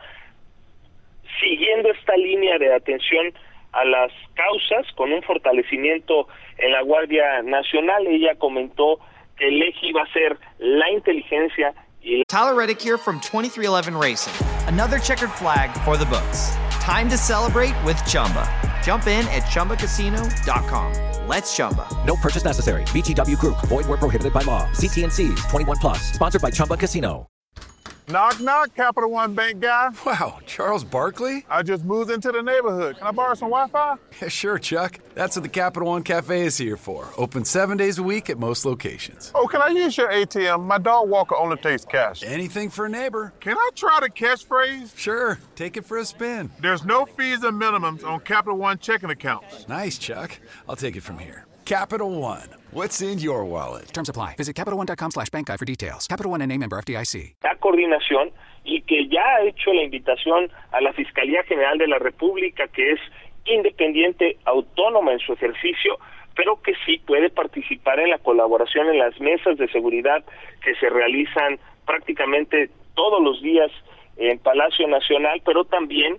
siguiendo esta línea de atención a las causas con un fortalecimiento en la Guardia Nacional. Ella comentó que el eje iba a ser la inteligencia y Tyler Reddick here from 2311 Racing. Another checkered flag for the books. Time to celebrate with Chumba. Jump in at ChumbaCasino.com. Let's Chumba. No purchase necessary. VGW Group. Void where prohibited by law. CT&Cs. 21 plus. Sponsored by Chumba Casino. Knock, knock, Capital One Bank guy. Wow, Charles Barkley? I just moved into the neighborhood. Can I borrow some Wi-Fi? Yeah, sure, Chuck. That's what the Capital One Cafe is here for. Open 7 days a week at most locations. Oh, can I use your ATM? My dog walker only takes cash. Anything for a neighbor. Can I try the catchphrase? Sure, take it for a spin. There's no fees and minimums on Capital One checking accounts. Nice, Chuck. I'll take it from here. Capital One. What's in your wallet? Terms apply. Visit CapitalOne.com/bankguide for details. Capital One N.A. member FDIC. La coordinación, y que ya ha hecho la invitación a la Fiscalía General de la República, que es independiente, autónoma en su ejercicio, pero que sí puede participar en la colaboración en las mesas de seguridad que se realizan prácticamente todos los días en Palacio Nacional, pero también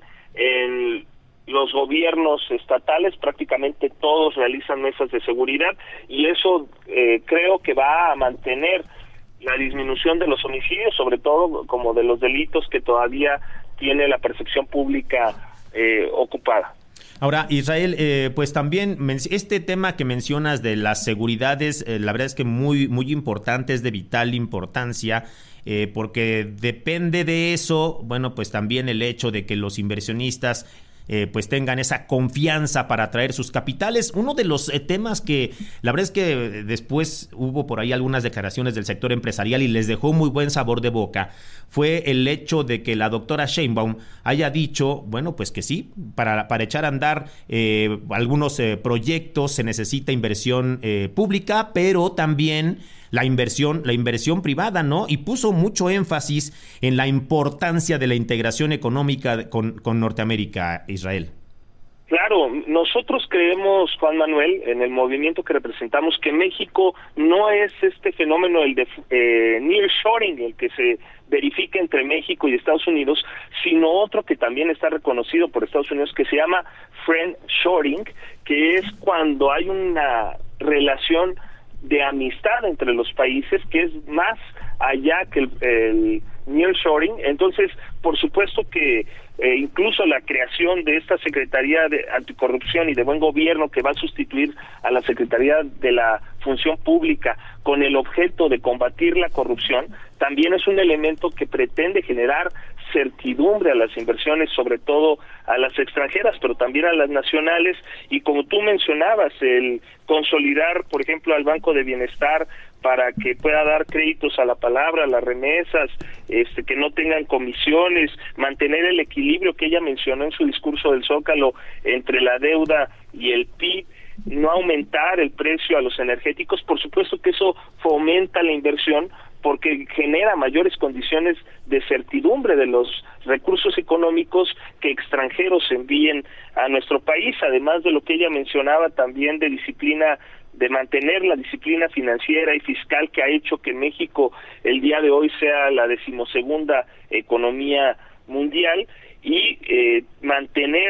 en los gobiernos estatales. Prácticamente todos realizan mesas de seguridad, y eso creo que va a mantener la disminución de los homicidios, sobre todo como de los delitos que todavía tiene la percepción pública ocupada. Ahora, Israel, pues también este tema que mencionas de las seguridades, la verdad es que muy importante, es de vital importancia, porque depende de eso, bueno, pues también el hecho de que los inversionistas pues tengan esa confianza para atraer sus capitales. Uno de los temas que la verdad es que después hubo por ahí algunas declaraciones del sector empresarial y les dejó muy buen sabor de boca, fue el hecho de que la doctora Sheinbaum haya dicho, bueno, pues que sí, para echar a andar algunos proyectos se necesita inversión pública, pero también la inversión privada, ¿no? Y puso mucho énfasis en la importancia de la integración económica con Norteamérica, Israel. Claro, nosotros creemos, Juan Manuel, en el movimiento que representamos, que México no es este fenómeno, el de nearshoring, el que se verifica entre México y Estados Unidos, sino otro que también está reconocido por Estados Unidos, que se llama friendshoring, que es cuando hay una relación de amistad entre los países, que es más allá que el nearshoring. Entonces, por supuesto que incluso la creación de esta Secretaría de Anticorrupción y de Buen Gobierno, que va a sustituir a la Secretaría de la Función Pública con el objeto de combatir la corrupción, también es un elemento que pretende generar certidumbre a las inversiones, sobre todo a las extranjeras, pero también a las nacionales. Y como tú mencionabas, el consolidar, por ejemplo, al Banco de Bienestar para que pueda dar créditos a la palabra, a las remesas, que no tengan comisiones, mantener el equilibrio que ella mencionó en su discurso del Zócalo entre la deuda y el PIB, no aumentar el precio a los energéticos. Por supuesto que eso fomenta la inversión, porque genera mayores condiciones de certidumbre de los recursos económicos que extranjeros envíen a nuestro país, además de lo que ella mencionaba también de disciplina, de mantener la disciplina financiera y fiscal que ha hecho que México el día de hoy sea la 12ª economía mundial, y mantener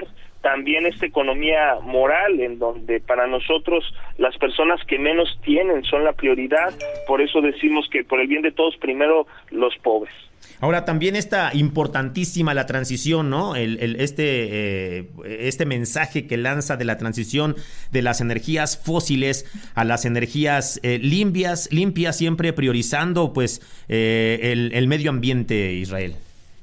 también esta economía moral, en donde para nosotros las personas que menos tienen son la prioridad. Por eso decimos que por el bien de todos, primero los pobres. Ahora, también está importantísima la transición, ¿no? Este mensaje que lanza de la transición de las energías fósiles a las energías limpias, siempre priorizando pues el medio ambiente, Israel.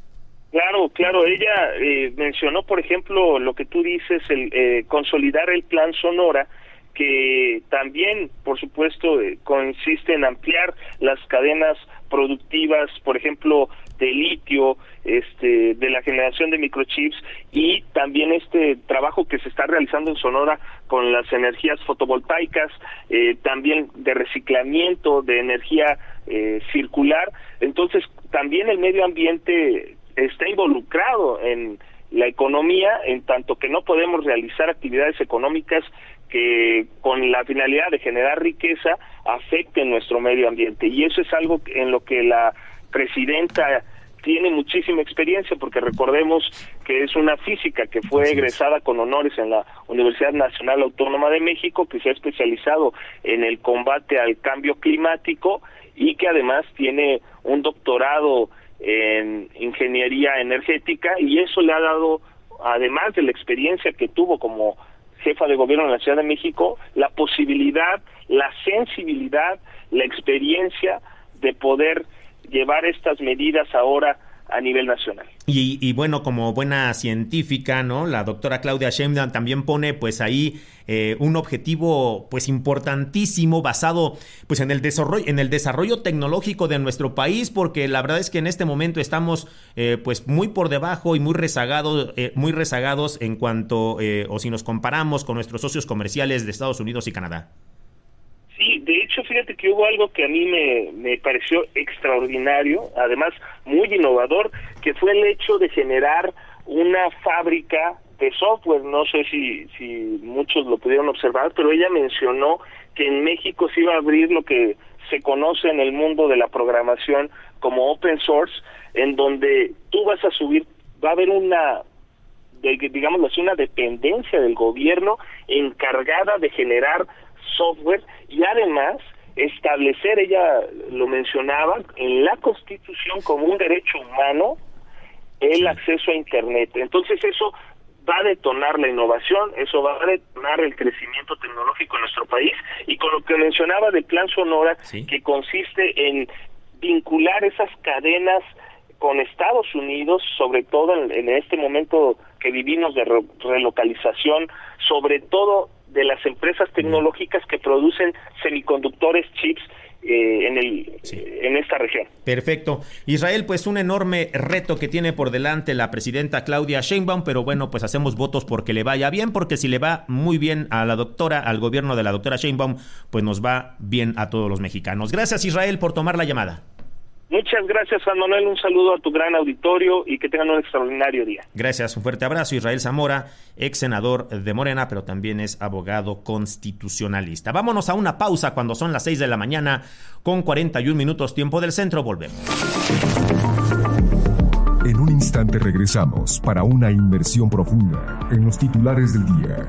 Claro, ella mencionó, por ejemplo, lo que tú dices, el consolidar el Plan Sonora, que también, por supuesto, consiste en ampliar las cadenas productivas, por ejemplo, de litio, de la generación de microchips, y también este trabajo que se está realizando en Sonora con las energías fotovoltaicas, también de reciclamiento de energía circular. Entonces, también el medio ambiente está involucrado en la economía, en tanto que no podemos realizar actividades económicas que con la finalidad de generar riqueza afecten nuestro medio ambiente, y eso es algo en lo que la presidenta tiene muchísima experiencia, porque recordemos que es una física que fue egresada con honores en la Universidad Nacional Autónoma de México, que se ha especializado en el combate al cambio climático y que además tiene un doctorado en ingeniería energética, y eso le ha dado, además de la experiencia que tuvo como jefa de gobierno en la Ciudad de México, la posibilidad, la sensibilidad, la experiencia de poder llevar estas medidas ahora a nivel nacional. Y bueno, como buena científica, ¿no? La doctora Claudia Sheinbaum también pone pues ahí un objetivo pues importantísimo basado pues en el desarrollo tecnológico de nuestro país, porque la verdad es que en este momento estamos pues muy por debajo y muy rezagados en cuanto o si nos comparamos con nuestros socios comerciales de Estados Unidos y Canadá. Sí, de hecho, fíjate que hubo algo que a mí me pareció extraordinario, además muy innovador, que fue el hecho de generar una fábrica de software. No sé si muchos lo pudieron observar, pero ella mencionó que en México se iba a abrir lo que se conoce en el mundo de la programación como open source, en donde tú vas a subir, va a haber una dependencia del gobierno encargada de generar software, y además establecer, ella lo mencionaba, en la Constitución como un derecho humano el acceso a Internet. Entonces eso va a detonar la innovación, eso va a detonar el crecimiento tecnológico en nuestro país, y con lo que mencionaba del Plan Sonora, que consiste en vincular esas cadenas con Estados Unidos, sobre todo en este momento que vivimos de relocalización, sobre todo de las empresas tecnológicas que producen semiconductores, chips en esta región. Perfecto. Israel, pues un enorme reto que tiene por delante la presidenta Claudia Sheinbaum, pero bueno, pues hacemos votos porque le vaya bien, porque si le va muy bien a la doctora, al gobierno de la doctora Sheinbaum, pues nos va bien a todos los mexicanos. Gracias, Israel, por tomar la llamada. Muchas gracias, Juan Manuel, un saludo a tu gran auditorio y que tengan un extraordinario día. Gracias, un fuerte abrazo. Israel Zamora, ex senador de Morena, pero también es abogado constitucionalista. Vámonos a una pausa cuando son las 6 de la mañana con 41 minutos tiempo del centro. Volvemos. En un instante regresamos para una inmersión profunda en los titulares del día.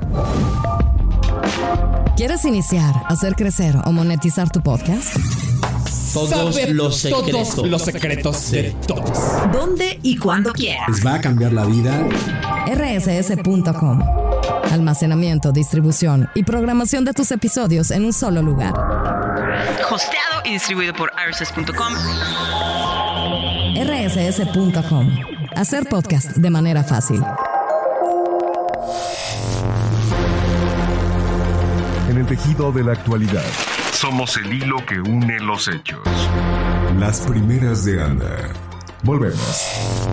¿Quieres iniciar, hacer crecer o monetizar tu podcast? Todos los secretos de todos. ¿Dónde y cuándo quieras? Les va a cambiar la vida. rss.com. Almacenamiento, distribución y programación de tus episodios en un solo lugar. Hosteado y distribuido por rss.com. rss.com. Hacer podcast de manera fácil. En el tejido de la actualidad, somos el hilo que une los hechos. Las primeras de Anda. Volvemos.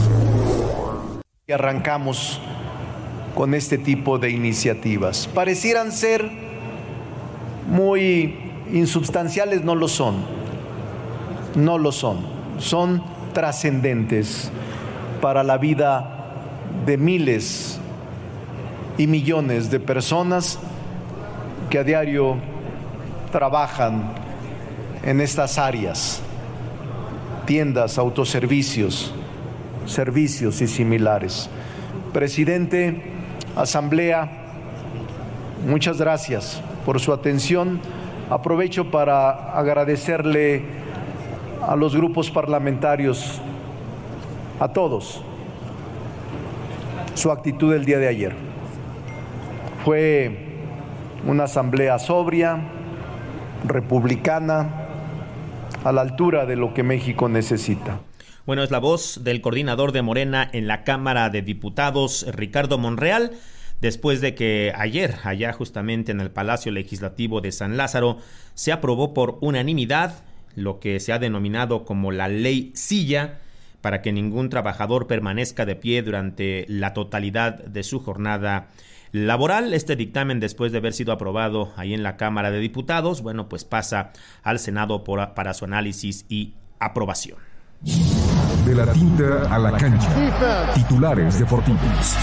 Y arrancamos con este tipo de iniciativas. Parecieran ser muy insubstanciales, no lo son. No lo son. Son trascendentes para la vida de miles y millones de personas que a diario trabajan en estas áreas, tiendas, autoservicios, servicios y similares. Presidente, Asamblea, muchas gracias por su atención. Aprovecho para agradecerle a los grupos parlamentarios, a todos, su actitud el día de ayer. Fue una asamblea sobria, republicana, a la altura de lo que México necesita. Bueno, es la voz del coordinador de Morena en la Cámara de Diputados, Ricardo Monreal, después de que ayer, allá justamente en el Palacio Legislativo de San Lázaro, se aprobó por unanimidad lo que se ha denominado como la Ley Silla, para que ningún trabajador permanezca de pie durante la totalidad de su jornada laboral. Este dictamen, después de haber sido aprobado ahí en la Cámara de Diputados, bueno, pues pasa al Senado para su análisis y aprobación. De la tinta a la cancha. Titulares deportivos.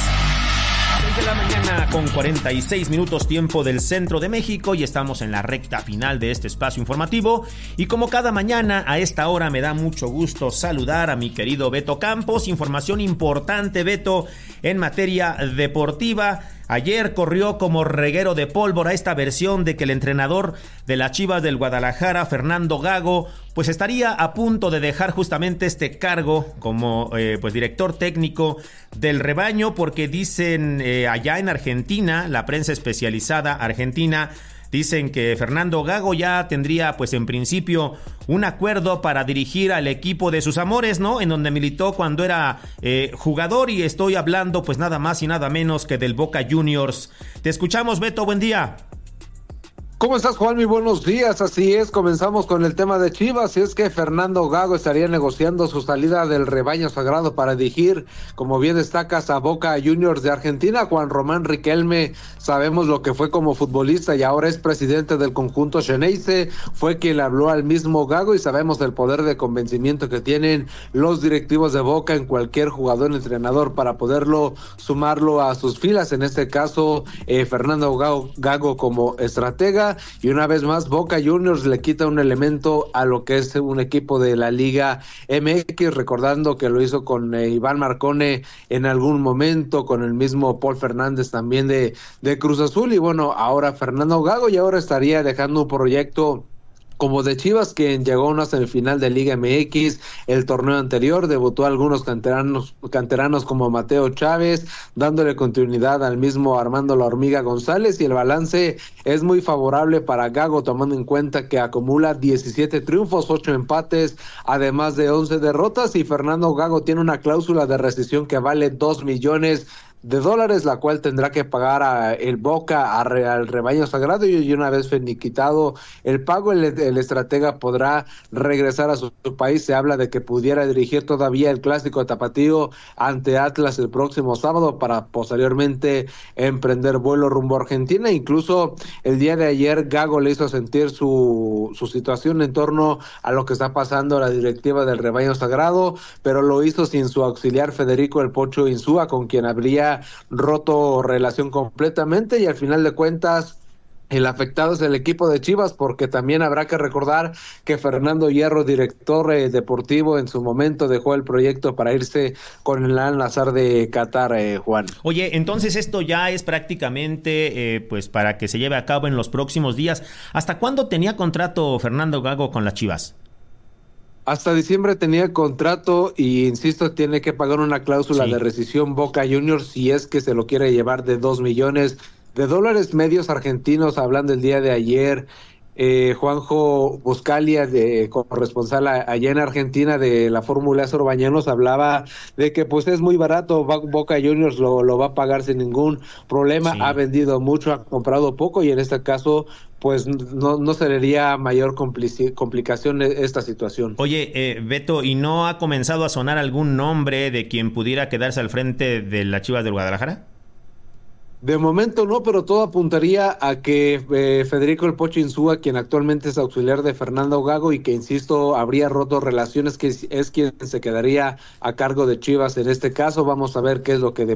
De la mañana con 46 minutos tiempo del centro de México y estamos en la recta final de este espacio informativo y como cada mañana a esta hora me da mucho gusto saludar a mi querido Beto Campos. Información importante, Beto, en materia deportiva. Ayer corrió como reguero de pólvora esta versión de que el entrenador de las Chivas del Guadalajara, Fernando Gago, pues estaría a punto de dejar justamente este cargo como pues director técnico del rebaño, porque dicen allá en Argentina, la prensa especializada argentina, dicen que Fernando Gago ya tendría, pues en principio, un acuerdo para dirigir al equipo de sus amores, ¿no? En donde militó cuando era jugador, y estoy hablando, pues nada más y nada menos que del Boca Juniors. Te escuchamos, Beto, buen día. ¿Cómo estás, Juan? Muy buenos días. Así es, comenzamos con el tema de Chivas, y es que Fernando Gago estaría negociando su salida del rebaño sagrado para dirigir, como bien destacas, a Boca Juniors de Argentina. Juan Román Riquelme, sabemos lo que fue como futbolista y ahora es presidente del conjunto Xeneize, fue quien le habló al mismo Gago, y sabemos el poder de convencimiento que tienen los directivos de Boca en cualquier jugador, entrenador, para poderlo sumarlo a sus filas. En este caso, Fernando Gago como estratega. Y una vez más, Boca Juniors le quita un elemento a lo que es un equipo de la Liga MX, recordando que lo hizo con Iván Marcone en algún momento, con el mismo Paul Fernández también de Cruz Azul, y bueno, ahora Fernando Gago, y ahora estaría dejando un proyecto como de Chivas, quien llegó a una semifinal de Liga MX el torneo anterior, debutó a algunos canteranos como Mateo Chávez, dándole continuidad al mismo Armando La Hormiga González, y el balance es muy favorable para Gago, tomando en cuenta que acumula 17 triunfos, 8 empates, además de 11 derrotas, y Fernando Gago tiene una cláusula de rescisión que vale $2 millones, la cual tendrá que pagar a el Boca, al rebaño sagrado, y una vez finiquitado el pago, el estratega podrá regresar a su país. Se habla de que pudiera dirigir todavía el clásico de Tapatío ante Atlas el próximo sábado, para posteriormente emprender vuelo rumbo a Argentina. Incluso el día de ayer Gago le hizo sentir su situación en torno a lo que está pasando a la directiva del rebaño sagrado, pero lo hizo sin su auxiliar Federico El Pocho Insúa, con quien habría roto relación completamente, y al final de cuentas el afectado es el equipo de Chivas, porque también habrá que recordar que Fernando Hierro, director deportivo, en su momento dejó el proyecto para irse con el Al-Nassr de Qatar, Juan. Oye, entonces esto ya es prácticamente pues para que se lleve a cabo en los próximos días. ¿Hasta cuándo tenía contrato Fernando Gago con las Chivas? Hasta diciembre tenía contrato, y insisto, tiene que pagar una cláusula de rescisión Boca Juniors si es que se lo quiere llevar, de $2 millones. Medios argentinos hablan del día de ayer. Juanjo Buscalia, corresponsal allá en Argentina de la Fórmula Bañanos, hablaba de que pues es muy barato, Boca Juniors lo va a pagar sin ningún problema. Sí. Ha vendido mucho, ha comprado poco, y en este caso pues no se le haría mayor complicación esta situación. Oye, Beto, ¿y no ha comenzado a sonar algún nombre de quien pudiera quedarse al frente de las Chivas del Guadalajara? De momento no, pero todo apuntaría a que Federico El Pocho Insúa, quien actualmente es auxiliar de Fernando Gago y que, insisto, habría roto relaciones, que es quien se quedaría a cargo de Chivas en este caso. Vamos a ver qué es lo que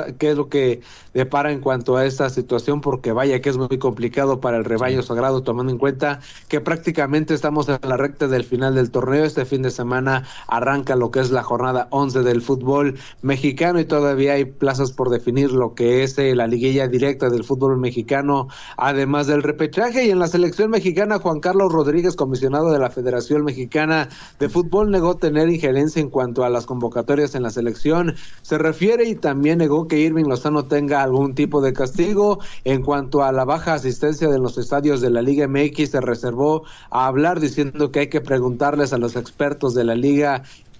depara en cuanto a esta situación, porque vaya que es muy complicado para el rebaño sagrado, tomando en cuenta que prácticamente estamos en la recta del final del torneo. Este fin de semana arranca lo que es la jornada 11 del fútbol mexicano y todavía hay plazas por definir lo que es la liguilla directa del fútbol mexicano, además del repechaje. Y en la selección mexicana, Juan Carlos Rodríguez, comisionado de la Federación Mexicana de Fútbol, negó tener injerencia en cuanto a las convocatorias en la selección. Se refiere y también negó que Irving Lozano tenga algún tipo de castigo. En cuanto a la baja asistencia de los estadios de la Liga MX, se reservó a hablar, diciendo que hay que preguntarles a los expertos de la Liga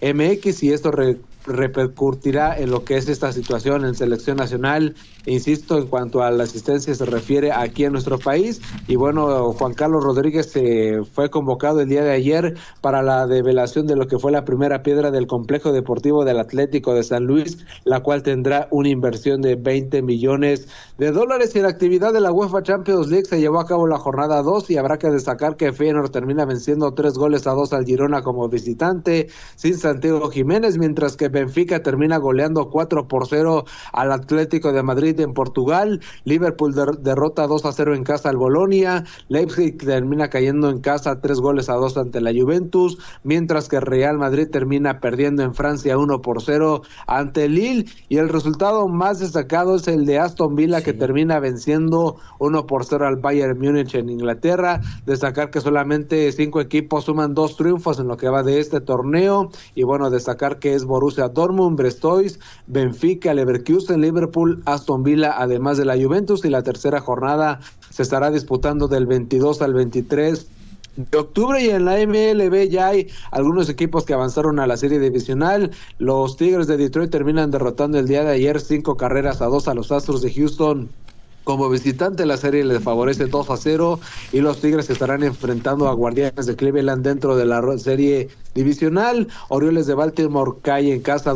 MX y esto repercutirá en lo que es esta situación en selección nacional. Insisto, en cuanto a la asistencia se refiere aquí en nuestro país. Y bueno, Juan Carlos Rodríguez fue convocado el día de ayer para la develación de lo que fue la primera piedra del complejo deportivo del Atlético de San Luis, la cual tendrá una inversión de $20 millones. Y en la actividad de la UEFA Champions League se llevó a cabo la jornada 2 y habrá que destacar que Feyenoord termina venciendo 3-2 al Girona como visitante, sin Santiago Jiménez, mientras que Benfica termina goleando 4-0 al Atlético de Madrid en Portugal. Liverpool derrota 2-0 en casa al Bolonia. Leipzig termina cayendo en casa 3-2 ante la Juventus, mientras que Real Madrid termina perdiendo en Francia 1-0 ante Lille. Y el resultado más destacado es el de Aston Villa, que termina venciendo 1-0 al Bayern Múnich en Inglaterra. Destacar que solamente 5 equipos suman 2 triunfos en lo que va de este torneo. Y bueno, destacar que es Borussia Dortmund, Brestois, Benfica, Leverkusen, Liverpool, Aston Villa, además de la Juventus. Y la tercera jornada se estará disputando del 22 al 23 de octubre. Y en la MLB ya hay algunos equipos que avanzaron a la serie divisional. Los Tigres de Detroit terminan derrotando el día de ayer 5-2 a los Astros de Houston. Como visitante, la serie les favorece 2-0 y los Tigres estarán enfrentando a Guardianes de Cleveland dentro de la serie divisional. Orioles de Baltimore cae en casa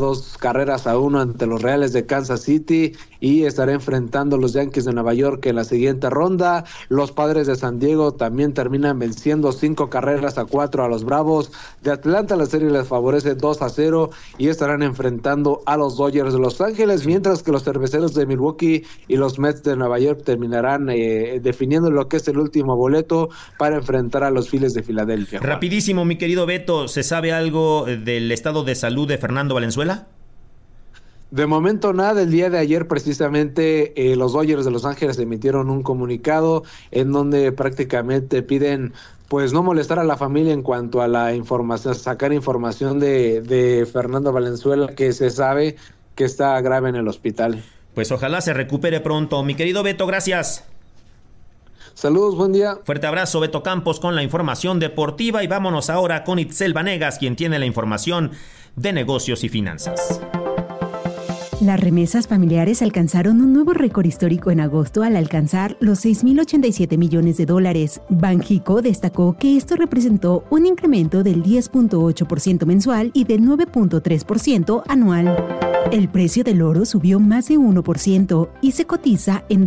2-1 ante los Reales de Kansas City y estará enfrentando a los Yankees de Nueva York en la siguiente ronda. Los Padres de San Diego también terminan venciendo 5-4 a los Bravos de Atlanta. La serie les favorece 2-0 y estarán enfrentando a los Dodgers de Los Ángeles, mientras que los Cerveceros de Milwaukee y los Mets de Nueva York terminarán definiendo lo que es el último boleto para enfrentar a los Phillies de Filadelfia. Rapidísimo, mi querido Beto, ¿se sabe algo del estado de salud de Fernando Valenzuela? De momento nada. El día de ayer precisamente los Dodgers de Los Ángeles emitieron un comunicado en donde prácticamente piden pues no molestar a la familia en cuanto a la información, sacar información de Fernando Valenzuela, que se sabe que está grave en el hospital. Pues ojalá se recupere pronto. Mi querido Beto, gracias. Saludos, buen día. Fuerte abrazo, Beto Campos, con la información deportiva. Y vámonos ahora con Itzel Vanegas, quien tiene la información de negocios y finanzas. Las remesas familiares alcanzaron un nuevo récord histórico en agosto al alcanzar los $6,087 millones. Banxico destacó que esto representó un incremento del 10.8% mensual y del 9.3% anual. El precio del oro subió más de 1% y se cotiza en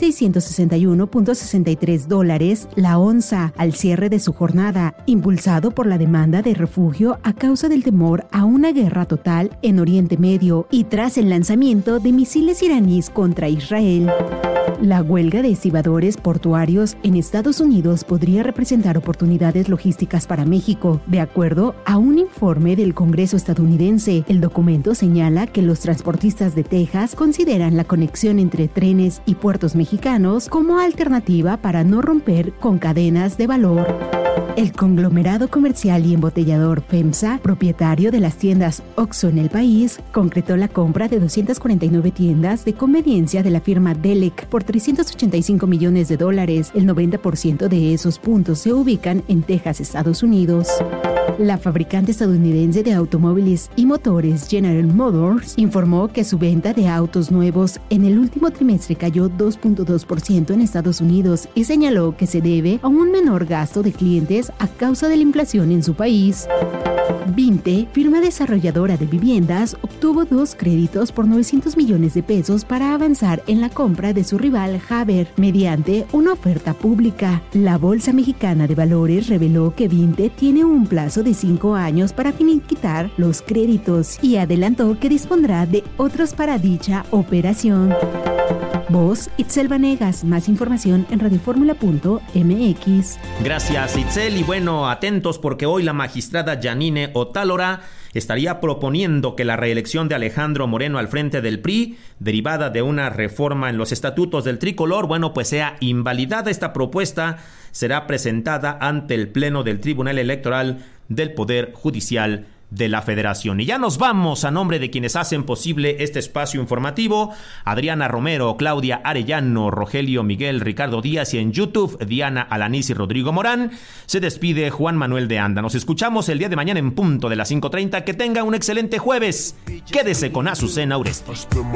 $2,661.63 la onza al cierre de su jornada, impulsado por la demanda de refugio a causa del temor a una guerra total en Oriente Medio y tras el lanzamiento de misiles iraníes contra Israel. La huelga de estibadores portuarios en Estados Unidos podría representar oportunidades logísticas para México, de acuerdo a un informe del Congreso estadounidense. El documento señala que los transportistas de Texas consideran la conexión entre trenes y puertos mexicanos como alternativa para no romper con cadenas de valor. El conglomerado comercial y embotellador FEMSA, propietario de las tiendas OXXO en el país, concretó la compra de 249 tiendas de conveniencia de la firma Delec por $385 millones. El 90% de esos puntos se ubican en Texas, Estados Unidos. La fabricante estadounidense de automóviles y motores General Motors informó que su venta de autos nuevos en el último trimestre cayó 2.2% en Estados Unidos y señaló que se debe a un menor gasto de clientes a causa de la inflación en su país. Vinte, firma desarrolladora de viviendas, obtuvo 2 créditos por 900 millones de pesos para avanzar en la compra de su rival Haber mediante una oferta pública. La Bolsa Mexicana de Valores reveló que Vinte tiene un plazo de 5 años para finiquitar los créditos y adelantó que dispondrá de otros para dicha operación. Voz, Itzel Vanegas. Más información en radioformula.mx. Gracias, Itzel. Y bueno, atentos porque hoy la magistrada Yanine Otálora estaría proponiendo que la reelección de Alejandro Moreno al frente del PRI, derivada de una reforma en los estatutos del tricolor, bueno, pues sea invalidada. Esta propuesta será presentada ante el Pleno del Tribunal Electoral del Poder Judicial de la Federación. Y ya nos vamos. A nombre de quienes hacen posible este espacio informativo: Adriana Romero, Claudia Arellano, Rogelio Miguel, Ricardo Díaz, y en YouTube Diana Alanís y Rodrigo Morán, se despide Juan Manuel de Anda. Nos escuchamos el día de mañana en punto de las 5:30. Que tenga un excelente jueves. Quédese con Azucena Uresti.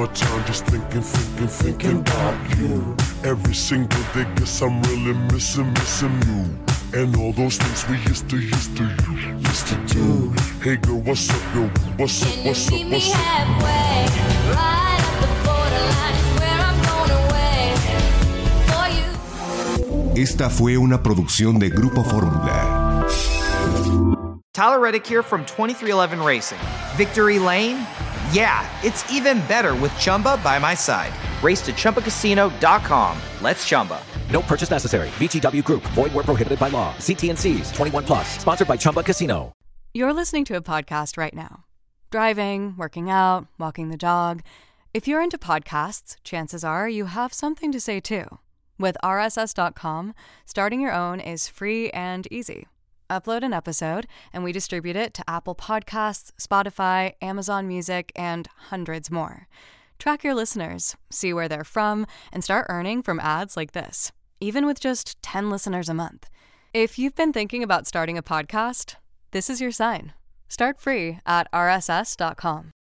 And all those things we used to do. Hey girl, what's up, girl? What's up, what's up, what's up? Halfway, right at the borderline is where I'm going away for you. Esta fue una producción de Grupo Fórmula. Tyler Reddick here from 2311 Racing. Victory Lane? Yeah, it's even better with Chumba by my side. Race to ChumbaCasino.com. Let's Chumba. No purchase necessary. VGW Group. Void where prohibited by law. See T&Cs. 21 plus. Sponsored by Chumba Casino. You're listening to a podcast right now. Driving, working out, walking the dog. If you're into podcasts, chances are you have something to say too. With RSS.com, starting your own is free and easy. Upload an episode, and we distribute it to Apple Podcasts, Spotify, Amazon Music, and hundreds more. Track your listeners, see where they're from, and start earning from ads like this, even with just 10 listeners a month. If you've been thinking about starting a podcast, this is your sign. Start free at rss.com.